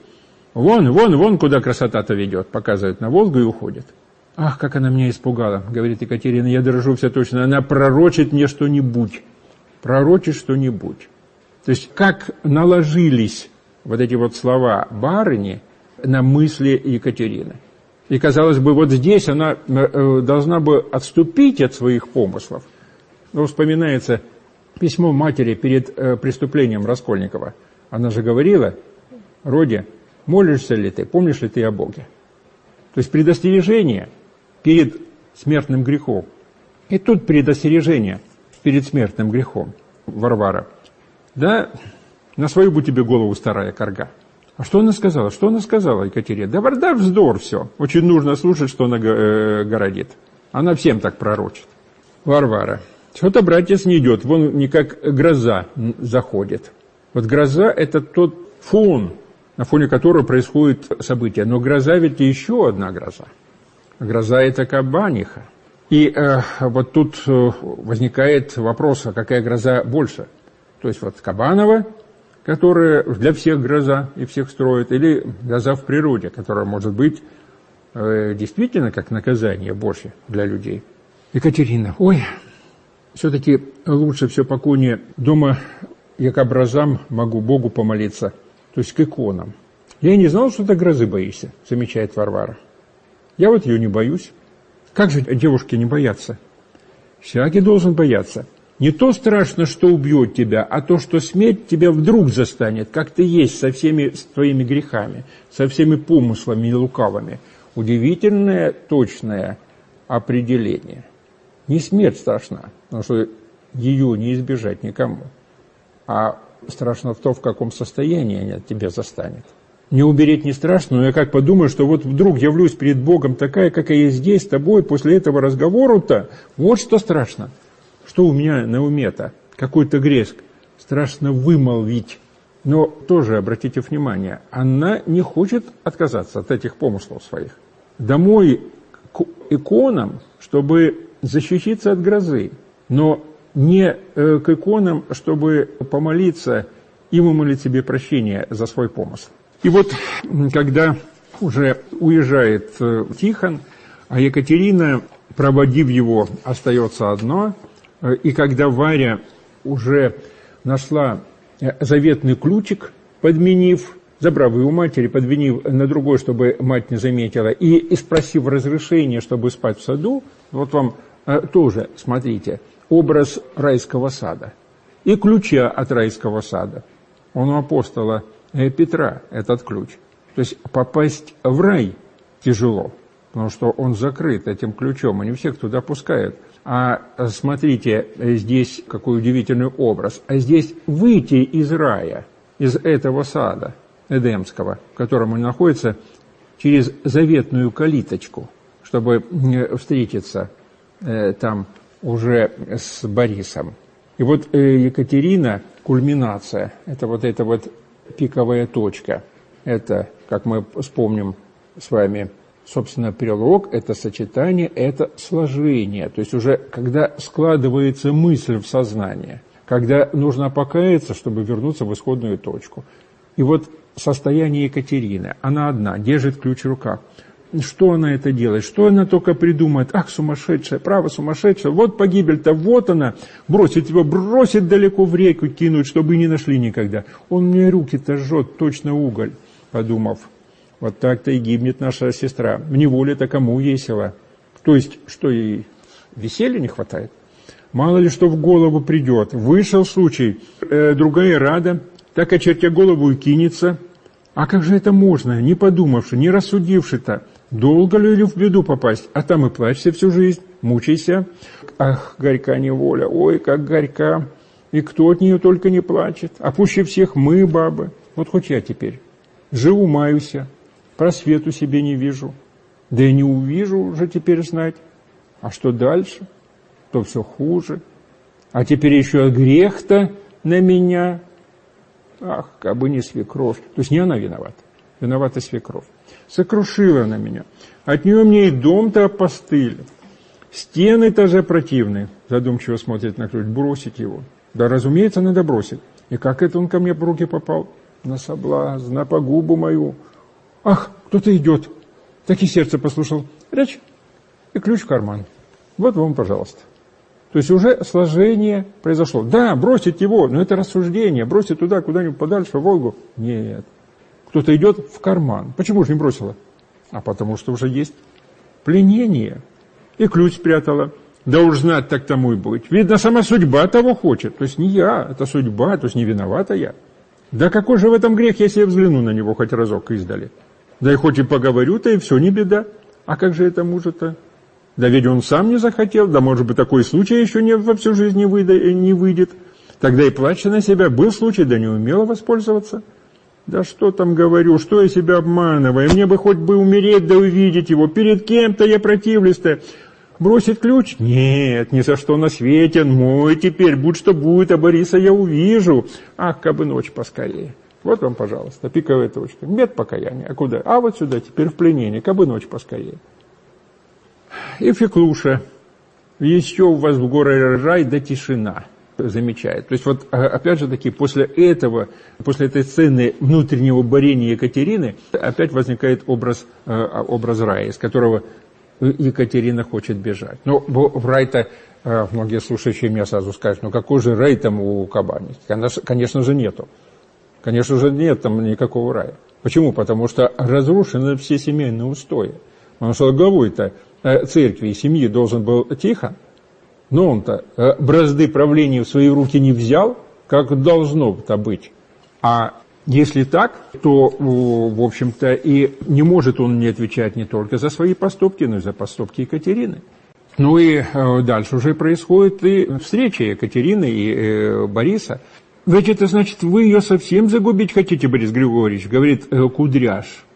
Вон, куда красота-то ведет!» – показывает на Волгу и уходит. «Ах, как она меня испугала!» – говорит Екатерина. «Я дрожу все точно. Она пророчит мне что-нибудь. Пророчит что-нибудь». То есть, как наложились вот эти вот слова барыни на мысли Екатерины. И, казалось бы, вот здесь она должна бы отступить от своих помыслов. Но вспоминается письмо матери перед преступлением Раскольникова. Она же говорила: «Родя, молишься ли ты, помнишь ли ты о Боге?» То есть предостережение перед смертным грехом. И тут предостережение перед смертным грехом. Варвара: «Да, на свою бы тебе голову старая корга». А что она сказала? Что она сказала, Екатерина? Да вздор все. Очень нужно слушать, что она городит. Она всем так пророчит. Варвара: «Что-то, братец, не идет. Вон никак гроза заходит». Вот гроза – это тот фон, на фоне которого происходит событие. Но гроза ведь и еще одна гроза. Гроза – это кабаниха. И вот тут возникает вопрос, а какая гроза больше? То есть вот Кабанова, которая для всех гроза и всех строит, или гроза в природе, которая может быть действительно как наказание Божье для людей. Екатерина: «Ой, все-таки лучше все покойнее дома, я к образам могу Богу помолиться, то есть к иконам». «Я и не знал, что ты грозы боишься», замечает Варвара. «Я вот ее не боюсь». «Как же девушки не боятся?» «Всякий должен бояться. Не то страшно, что убьет тебя, а то, что смерть тебя вдруг застанет, как ты есть, со всеми твоими грехами, со всеми помыслами лукавыми. Удивительное, точное определение. Не смерть страшна, потому что ее не избежать никому, а страшно то, в каком состоянии она тебя застанет. Не умереть не страшно, но я как подумаю, что вот вдруг явлюсь перед Богом такая, какая я здесь с тобой, после этого разговора-то, вот что страшно. Что у меня на уме-то? Какой-то грех. Страшно вымолвить. Но тоже, обратите внимание, она не хочет отказаться от этих помыслов своих. Домой к иконам, чтобы защититься от грозы, но не к иконам, чтобы помолиться и вымолить себе прощение за свой помысл. И вот, когда уже уезжает Тихон, а Екатерина, проводив его, остается одна, и когда Варя уже нашла заветный ключик, подменив, забрав его у матери, подменив на другой, чтобы мать не заметила, и спросив разрешения, чтобы спать в саду, вот вам тоже, смотрите, образ райского сада и ключа от райского сада. Он у апостола Петра, этот ключ. То есть попасть в рай тяжело, потому что он закрыт этим ключом, и не всех туда пускают. А смотрите, здесь какой удивительный образ. А здесь выйти из рая, из этого сада Эдемского, в котором он находится, через заветную калиточку, чтобы встретиться там уже с Борисом. И вот Екатерина, кульминация, это вот эта вот пиковая точка. Это, как мы вспомним с вами, собственно, прилог, это сочетание, это сложение. То есть уже когда складывается мысль в сознание, когда нужно покаяться, чтобы вернуться в исходную точку. И вот состояние Екатерины, она одна, держит ключ в руках. Что она это делает? Что она только придумает? Ах, сумасшедшая, право, сумасшедшая. Вот погибель-то, вот она. Бросит его, бросит далеко в реку, кинуть, чтобы не нашли никогда. Он мне руки-то жжет, точно уголь, подумав. Вот так-то и гибнет наша сестра. В неволе-то кому весело? То есть, что ей веселья не хватает? Мало ли что в голову придет. Вышел случай, другая рада, так очертя голову и кинется. А как же это можно, не подумавши, не рассудивши-то? Долго ли в беду попасть? А там и плачься всю жизнь, мучайся. Ах, горька неволя, ой, как горька. И кто от нее только не плачет. А пуще всех мы, бабы. Вот хоть я теперь живу, маюся, просвету себе не вижу. Да и не увижу уже теперь знать. А что дальше? То все хуже. А теперь еще грех-то на меня. Ах, как бы не свекровь. То есть не она виновата. Виновата свекровь. Сокрушила она меня. От нее мне и дом-то опостылил. Стены-то же противные. Задумчиво смотрит на ключ. Бросить его. Да, разумеется, надо бросить. И как это он ко мне по руке попал? На соблазн, на погубу мою. Ах, кто-то идет. Так и сердце послушал. Речь. И ключ в карман. Вот вам, пожалуйста. То есть уже сложение произошло. Да, бросить его, но это рассуждение. Бросить туда, куда-нибудь подальше, в Волгу. Нет. Кто-то идет в карман. Почему же не бросила? А потому что уже есть пленение. И ключ спрятала. Да уж знать так тому и быть. Видно, сама судьба того хочет. То есть не я, это судьба, то есть не виновата я. Да какой же в этом грех, если я взгляну на него хоть разок издали? Да и хоть и поговорю-то, и все не беда. А как же это мужа-то? Да ведь он сам не захотел, да может быть такой случай еще во всю жизнь не выйдет. Тогда и плачь на себя. Был случай, да не умела воспользоваться. Да что там говорю, что я себя обманываю? Мне бы хоть бы умереть, да увидеть его. Перед кем-то я противлюсь-то. Бросить ключ? Нет, ни за что на свете. Мой теперь, будь что будет, а Бориса я увижу. Ах, кабы ночь поскорее. Вот вам, пожалуйста, пиковая точка. Нет покаяния. А куда? А вот сюда, теперь в пленение. Кабы ночь поскорее. И Феклуша. Еще у вас в горе рай да тишина. Замечает. То есть вот опять же таки после этой сцены внутреннего борения Екатерины опять возникает образ рая, из которого Екатерина хочет бежать. Но в рай-то многие слушающие меня сразу скажут, ну какой же рай там у Кабаники? Конечно же нету. Конечно же нет там никакого рая. Почему? Потому что разрушены все семейные устои. Потому что главой-то церкви и семьи должен был Тихон. но он-то бразды правления в свои руки не взял, как должно-то быть. А если так, то, в общем-то, и не может он не отвечать не только за свои поступки, но и за поступки Екатерины. Ну и дальше уже происходит и встреча Екатерины и Бориса. Ведь это значит, вы ее совсем загубить хотите, Борис Григорьевич, говорит Кудряш.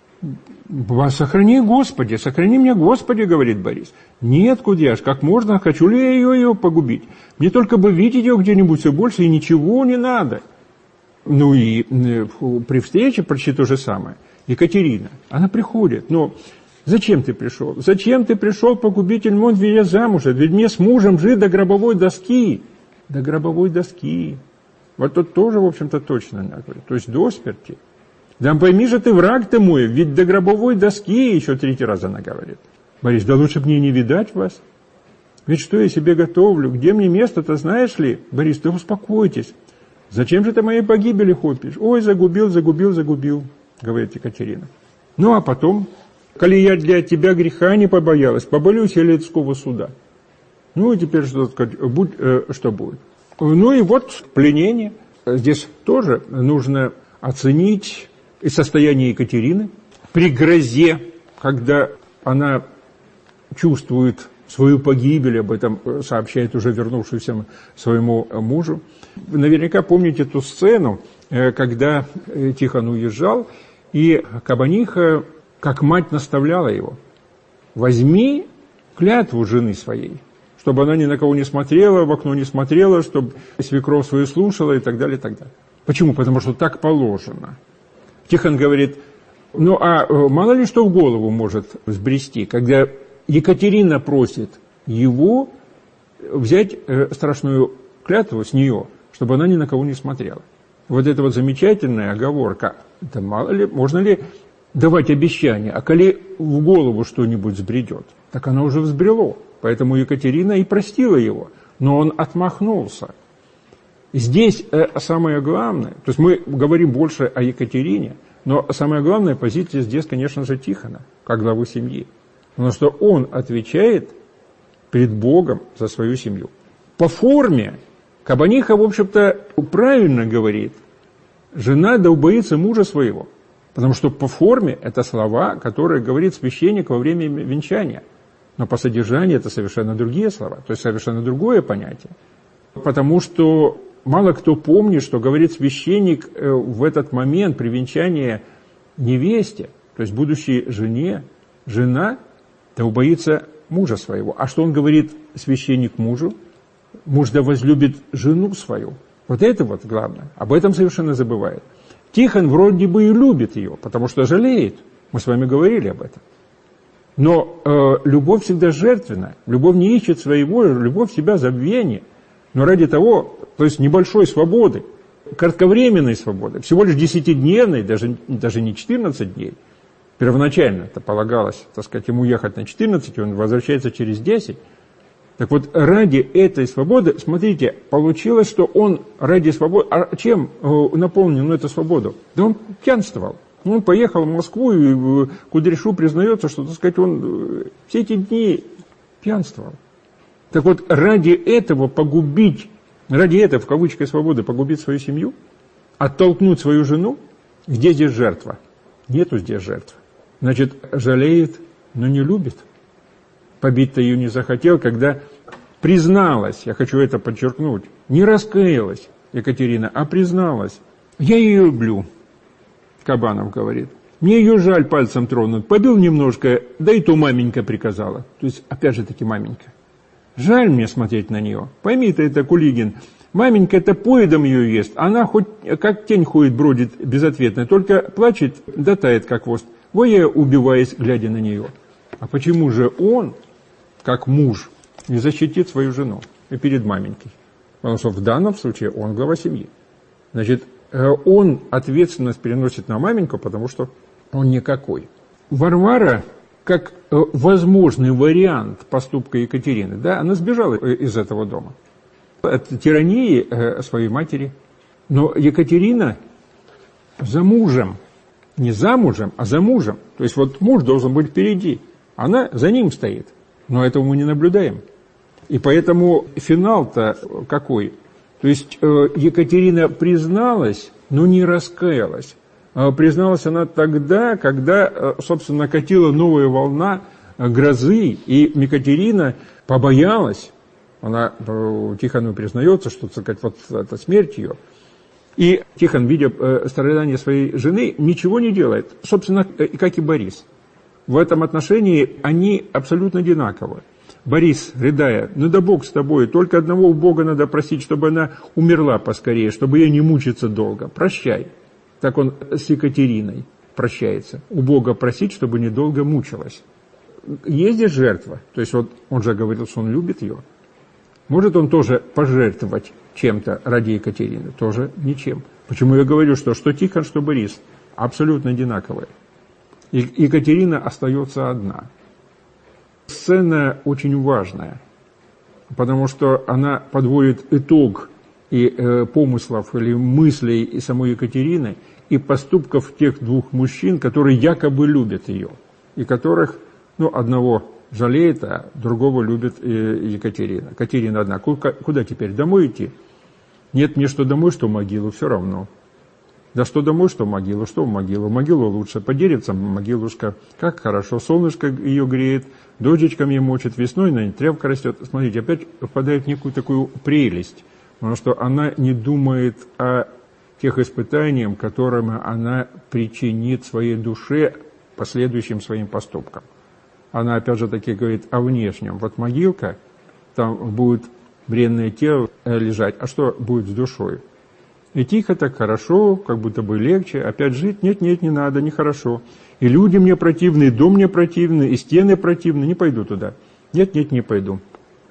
Сохрани, Господи, сохрани меня, Господи, говорит Борис. Нет, Кудряш, как можно, хочу ли я ее погубить? Мне только бы видеть ее где-нибудь все больше, и ничего не надо. Ну и при встрече почти то же самое. Екатерина, она приходит, но зачем ты пришел? Зачем ты пришел, погубитель мой, ведь я замужем, ведь мне с мужем жить до гробовой доски. До гробовой доски. Вот тут тоже, в общем-то, точно надо говорить. То есть до смерти. Да пойми же ты, враг ты мой, ведь до гробовой доски, еще 3 раза она говорит. Борис, да лучше бы мне не видать вас. Ведь что я себе готовлю? Где мне место-то, знаешь ли? Борис, да успокойтесь. Зачем же ты моей погибели хопишь? Ой, загубил, говорит Екатерина. Ну, а потом, коли я для тебя греха не побоялась, побоюсь я людского суда. Ну, и теперь что сказать, что будет. Ну, и вот пленение. Здесь тоже нужно оценить и состояние Екатерины при грозе, когда она чувствует свою погибель, об этом сообщает уже вернувшийся своему мужу. Вы наверняка помните ту сцену, когда Тихон уезжал, и Кабаниха, как мать, наставляла его: возьми клятву жены своей, чтобы она ни на кого не смотрела, в окно не смотрела, чтобы свекровь свою слушала и так далее, и так далее. Почему? Потому что так положено. Тихон говорит, ну а мало ли что в голову может взбрести, когда Екатерина просит его взять страшную клятву с нее, чтобы она ни на кого не смотрела. Вот это вот замечательная оговорка. Да мало ли, можно ли давать обещания, а коли в голову что-нибудь взбредет, так оно уже взбрело. Поэтому Екатерина и простила его, но он отмахнулся. Здесь самое главное, то есть мы говорим больше о Екатерине, но самая главная позиция здесь, конечно же, Тихона, как главы семьи. Потому что он отвечает перед Богом за свою семью. По форме Кабаниха, в общем-то, правильно говорит: жена да убоится мужа своего. Потому что по форме это слова, которые говорит священник во время венчания. Но по содержанию это совершенно другие слова, то есть совершенно другое понятие. Потому что мало кто помнит, что говорит священник в этот момент при венчании невесте, то есть будущей жене: жена да убоится мужа своего. А что он говорит священник мужу? Муж да возлюбит жену свою. Вот это вот главное. Об этом совершенно забывает. Тихон вроде бы и любит ее, потому что жалеет. Мы с вами говорили об этом. Но любовь всегда жертвенна. Любовь не ищет своего, любовь себя забвение. Но ради того, то есть небольшой свободы, кратковременной свободы, всего лишь 10-дневной, даже не 14 дней. Первоначально это полагалось, так сказать, ему ехать на 14, и он возвращается через 10. Так вот, ради этой свободы, смотрите, получилось, что он ради свободы... А чем наполнен эту свободу? Да он пьянствовал. Он поехал в Москву, и Кудряшу признается, что, так сказать, он все эти дни пьянствовал. Так вот, ради этого погубить, ради этой, в кавычках, свободы, погубить свою семью, оттолкнуть свою жену, где здесь жертва? Нету здесь жертвы. Значит, жалеет, но не любит. Побить-то ее не захотел, когда призналась, я хочу это подчеркнуть, не раскаялась Екатерина, а призналась. Я ее люблю, Кабанов говорит. Мне ее жаль пальцем тронуть. Побил немножко, да и то маменька приказала. То есть, опять же таки, маменька. Жаль мне смотреть на нее. Пойми ты это, Кулигин. Маменька-то поедом ее ест. Она хоть как тень ходит, бродит безответно. Только плачет, да тает, как хвост. Ой, я убиваюсь, глядя на нее. А почему же он, как муж, не защитит свою жену и перед маменькой? Потому что в данном случае он глава семьи. Значит, он ответственность переносит на маменьку, потому что он никакой. Варвара, как возможный вариант поступка Екатерины, да, она сбежала из этого дома от тирании своей матери. Но Екатерина за мужем, не замужем, а за мужем. То есть вот муж должен быть впереди, она за ним стоит. Но этого мы не наблюдаем. И поэтому финал-то какой? То есть Екатерина призналась, но не раскаялась. Призналась она тогда, когда, собственно, накатила новая волна грозы, и Екатерина побоялась. Она Тихону признается, что, так сказать, вот это смерть ее. И Тихон, видя страдания своей жены, ничего не делает. Собственно, как и Борис. В этом отношении они абсолютно одинаковы. Борис, рыдая: ну да Бог с тобой, только одного у Бога надо просить, чтобы она умерла поскорее, чтобы ей не мучиться долго. Прощай. Так он с Екатериной прощается. У Бога просить, чтобы недолго мучилась. Есть здесь жертва. То есть вот он же говорил, что он любит ее. Может он тоже пожертвовать чем-то ради Екатерины? Тоже ничем. Почему я говорю, что Тихон, что Борис абсолютно одинаковые. И Екатерина остается одна. Сцена очень важная, потому что она подводит итог и помыслов или мыслей и самой Екатерины, и поступков тех двух мужчин, которые якобы любят ее, и которых, одного жалеет, а другого любит Екатерина. Екатерина одна. Куда теперь? Домой идти? Нет, мне что домой, что в могилу, все равно. Да что домой, что в могилу, что в могилу. В могилу лучше, по деревцам могилушка. Как хорошо, солнышко ее греет, дождичком ей мочит, весной на ней тряпка растет. Смотрите, опять впадает в некую такую прелесть, потому что она не думает о тех испытаниях, которым она причинит своей душе последующим своим поступкам. Она опять же таки говорит о внешнем. Вот могилка, там будет бренное тело лежать, а что будет с душой? И тихо так, хорошо, как будто бы легче. Опять жить? Нет, не надо, нехорошо. И люди мне противны, и дом мне противный, и стены противны, не пойду туда. Нет, не пойду.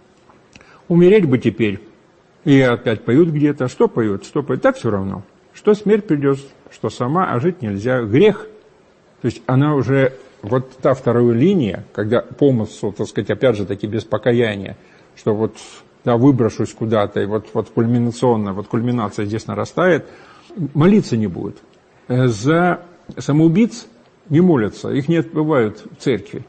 Умереть бы теперь. И опять поют где-то. Что поют? Так все равно. Что смерть придет, что сама, а жить нельзя. Грех. То есть она уже, вот та вторая линия, когда помысл, так сказать, опять же таки без покаяния, что вот выброшусь куда-то, и вот кульминация здесь нарастает, молиться не будет. За самоубийц не молятся, их не отбывают в церкви.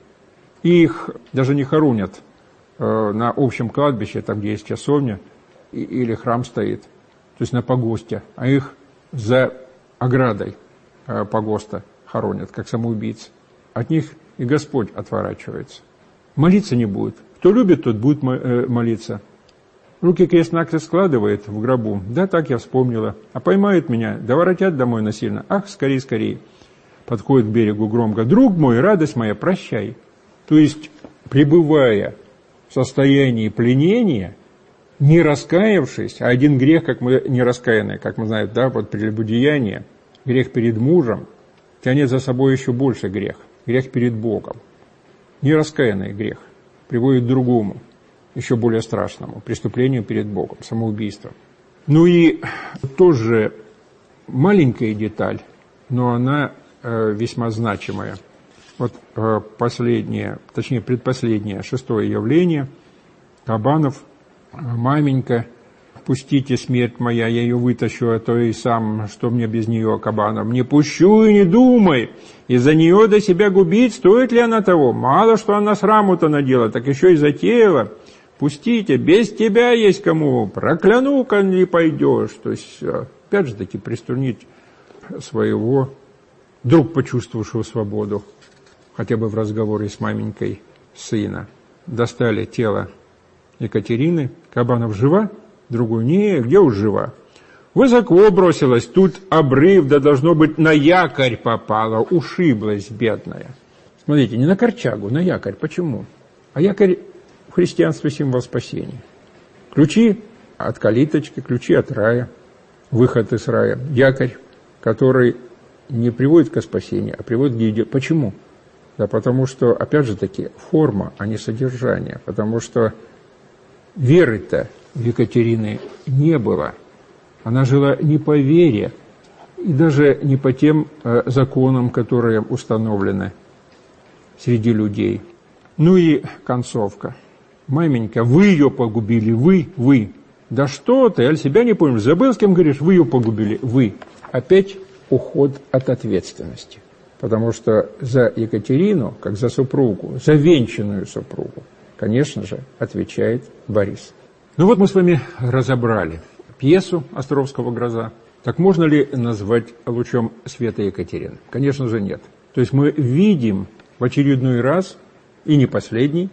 Их даже не хоронят на общем кладбище, там, где есть часовня, или храм стоит, то есть на погосте, а их за оградой погоста хоронят, как самоубийц. От них и Господь отворачивается. Молиться не будет. Кто любит, тот будет молиться. Руки крест-накрест складывает в гробу. Да, так я вспомнила. А поймают меня, да воротят домой насильно. Ах, скорей. Подходит к берегу громко. Друг мой, радость моя, прощай. То есть, пребывая в состоянии пленения, не раскаявшись, а один грех, как мы не раскаянный, как мы знаем, да, вот прелюбодеяние, грех перед мужем, тянет за собой еще больше грех. Грех перед Богом. Нераскаянный грех приводит к другому, еще более страшному преступлению перед Богом, самоубийство. И тоже маленькая деталь, но она весьма значимая. Вот предпоследнее, шестое явление. Кабанов: маменька, пустите смерть моя, я ее вытащу, а то и сам, что мне без нее, Кабанов, не пущу и не думай. Из-за нее до себя губить, стоит ли она того? Мало, что она сраму-то надела, так еще и затеяла. Пустите, без тебя есть кому, прокляну-ка не пойдешь. То есть, опять же таки, приструнить своего, вдруг почувствовавшего свободу, хотя бы в разговоре с маменькой сына. Достали тело Екатерины. Кабанов: жива? Другой: не, где уж жива. Высоко бросилась, тут обрыв, да должно быть на якорь попала, ушиблась бедная. Смотрите, не на корчагу, на якорь. Почему? А якорь в христианстве символ спасения. Ключи от калиточки, ключи от рая, выход из рая. Якорь, который не приводит к спасению, а приводит к гибели. Почему? Да потому что, опять же таки, форма, а не содержание. Потому что веры-то в Екатерины не было. Она жила не по вере и даже не по тем законам, которые установлены среди людей. И концовка. Маменька, вы ее погубили, вы. Да что ты, аль себя не помнишь, забыл, с кем говоришь, вы ее погубили, вы. Опять уход от ответственности. Потому что за Екатерину, как за супругу, за венчанную супругу, Конечно же, отвечает Борис. Ну вот мы с вами разобрали пьесу Островского «Гроза». Так можно ли назвать лучом света Екатерины? Конечно же нет. То есть мы видим в очередной раз, и не последний,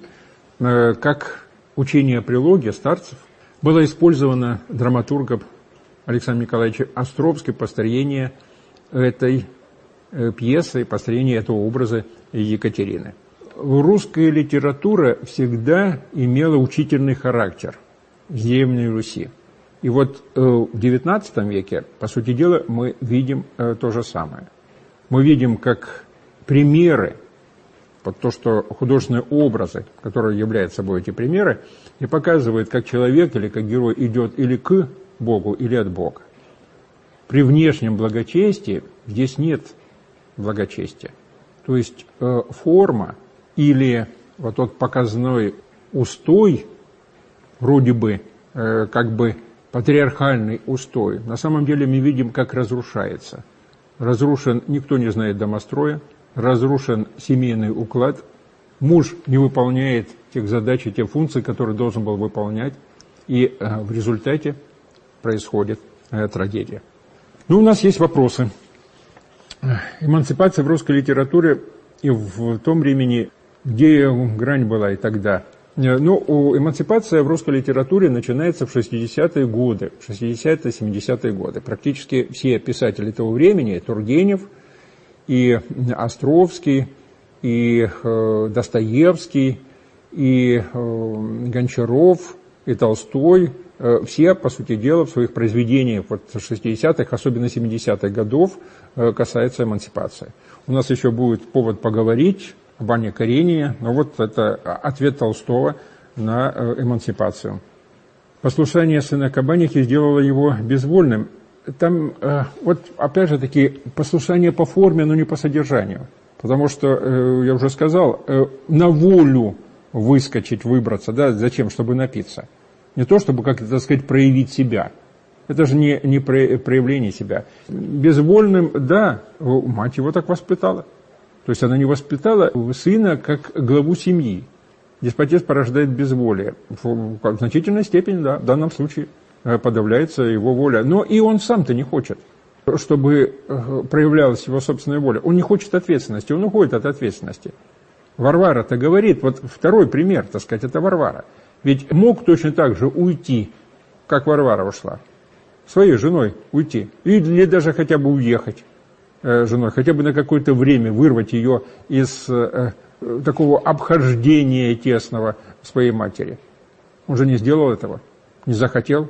как учение о прилоге старцев было использовано драматургом Александром Николаевичем Островским построение этой пьесы, построение этого образа Екатерины. Русская литература всегда имела учительный характер в Древней Руси. И вот в XIX веке, по сути дела, мы видим то же самое. Мы видим, как примеры, вот то, что художественные образы, которые являются собой эти примеры, и показывают, как человек или как герой идет или к Богу, или от Бога. При внешнем благочестии здесь нет благочестия. То есть форма или вот тот показной устой, вроде бы как бы патриархальный устой, на самом деле мы видим, как разрушается. Разрушен, никто не знает домостроя, разрушен семейный уклад, муж не выполняет тех задач и тех функций, которые должен был выполнять, и в результате происходит трагедия. Ну, у нас есть вопросы. Эмансипация в русской литературе и в том времени, где грань была и тогда. Ну, эмансипация в русской литературе начинается в 60-е годы, 60-70-е годы. Практически все писатели того времени, Тургенев, и Островский, и Достоевский, и Гончаров, и Толстой, все, по сути дела, в своих произведениях вот 60-х, особенно 70-х годов, касаются эмансипации. У нас еще будет повод поговорить об Анне Каренине, но вот это ответ Толстого на эмансипацию. Послушание сына Кабанихи сделало его безвольным. Там, вот опять же таки, послушание по форме, но не по содержанию. Потому что, я уже сказал, на волю выскочить, выбраться, да, зачем? Чтобы напиться. Не то, чтобы, как-то, так сказать, проявить себя. Это же не проявление себя. Безвольным, да, мать его так воспитала. То есть она не воспитала сына как главу семьи. Деспотизм порождает безволие. В значительной степени, да, в данном случае подавляется его воля. Но и он сам-то не хочет, чтобы проявлялась его собственная воля. Он не хочет ответственности, он уходит от ответственности. Варвара-то говорит, вот второй пример, так сказать, это Варвара. Ведь мог точно так же уйти, как Варвара ушла, своей женой уйти, или даже хотя бы уехать женой, хотя бы на какое-то время вырвать ее из такого обхождения тесного своей матери. Он же не сделал этого, не захотел,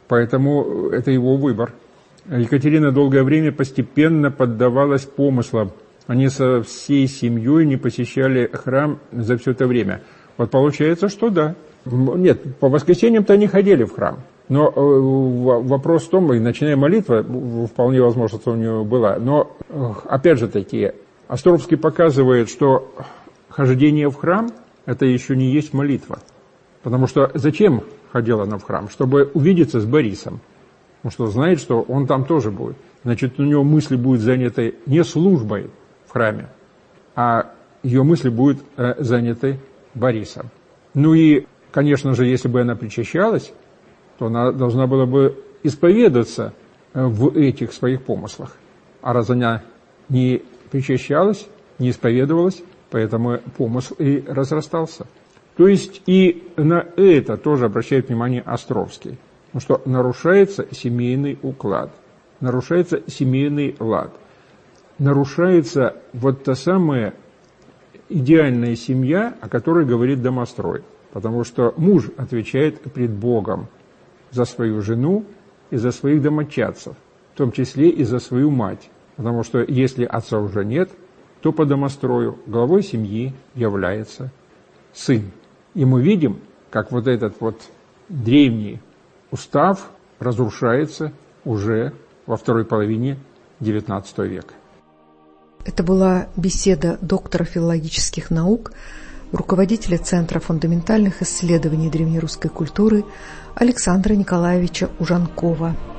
поэтому это его выбор. Екатерина долгое время постепенно поддавалась помыслам. Они со всей семьей не посещали храм за все это время. Вот получается, что да. Нет, по воскресеньям-то они ходили в храм. Но вопрос в том, и ночная молитва, вполне возможно, что у него была. Но, опять же таки, Островский показывает, что хождение в храм – это еще не есть молитва. Потому что зачем ходила она в храм? Чтобы увидеться с Борисом. Потому что знает, что он там тоже будет. Значит, у него мысли будут заняты не службой в храме, а ее мысли будут заняты Борисом. Ну и, конечно же, если бы она причащалась, то она должна была бы исповедаться в этих своих помыслах. А раз она не причащалась, не исповедовалась, поэтому помысл и разрастался. То есть и на это тоже обращает внимание Островский. Потому что нарушается семейный уклад, нарушается семейный лад, нарушается вот та самая идеальная семья, о которой говорит домострой. Потому что муж отвечает пред Богом за свою жену и за своих домочадцев, в том числе и за свою мать. Потому что если отца уже нет, то по домострою главой семьи является сын. И мы видим, как вот этот вот древний устав разрушается уже во второй половине XIX века. Это была беседа доктора филологических наук, руководителя Центра фундаментальных исследований древнерусской культуры Александра Николаевича Ужанкова.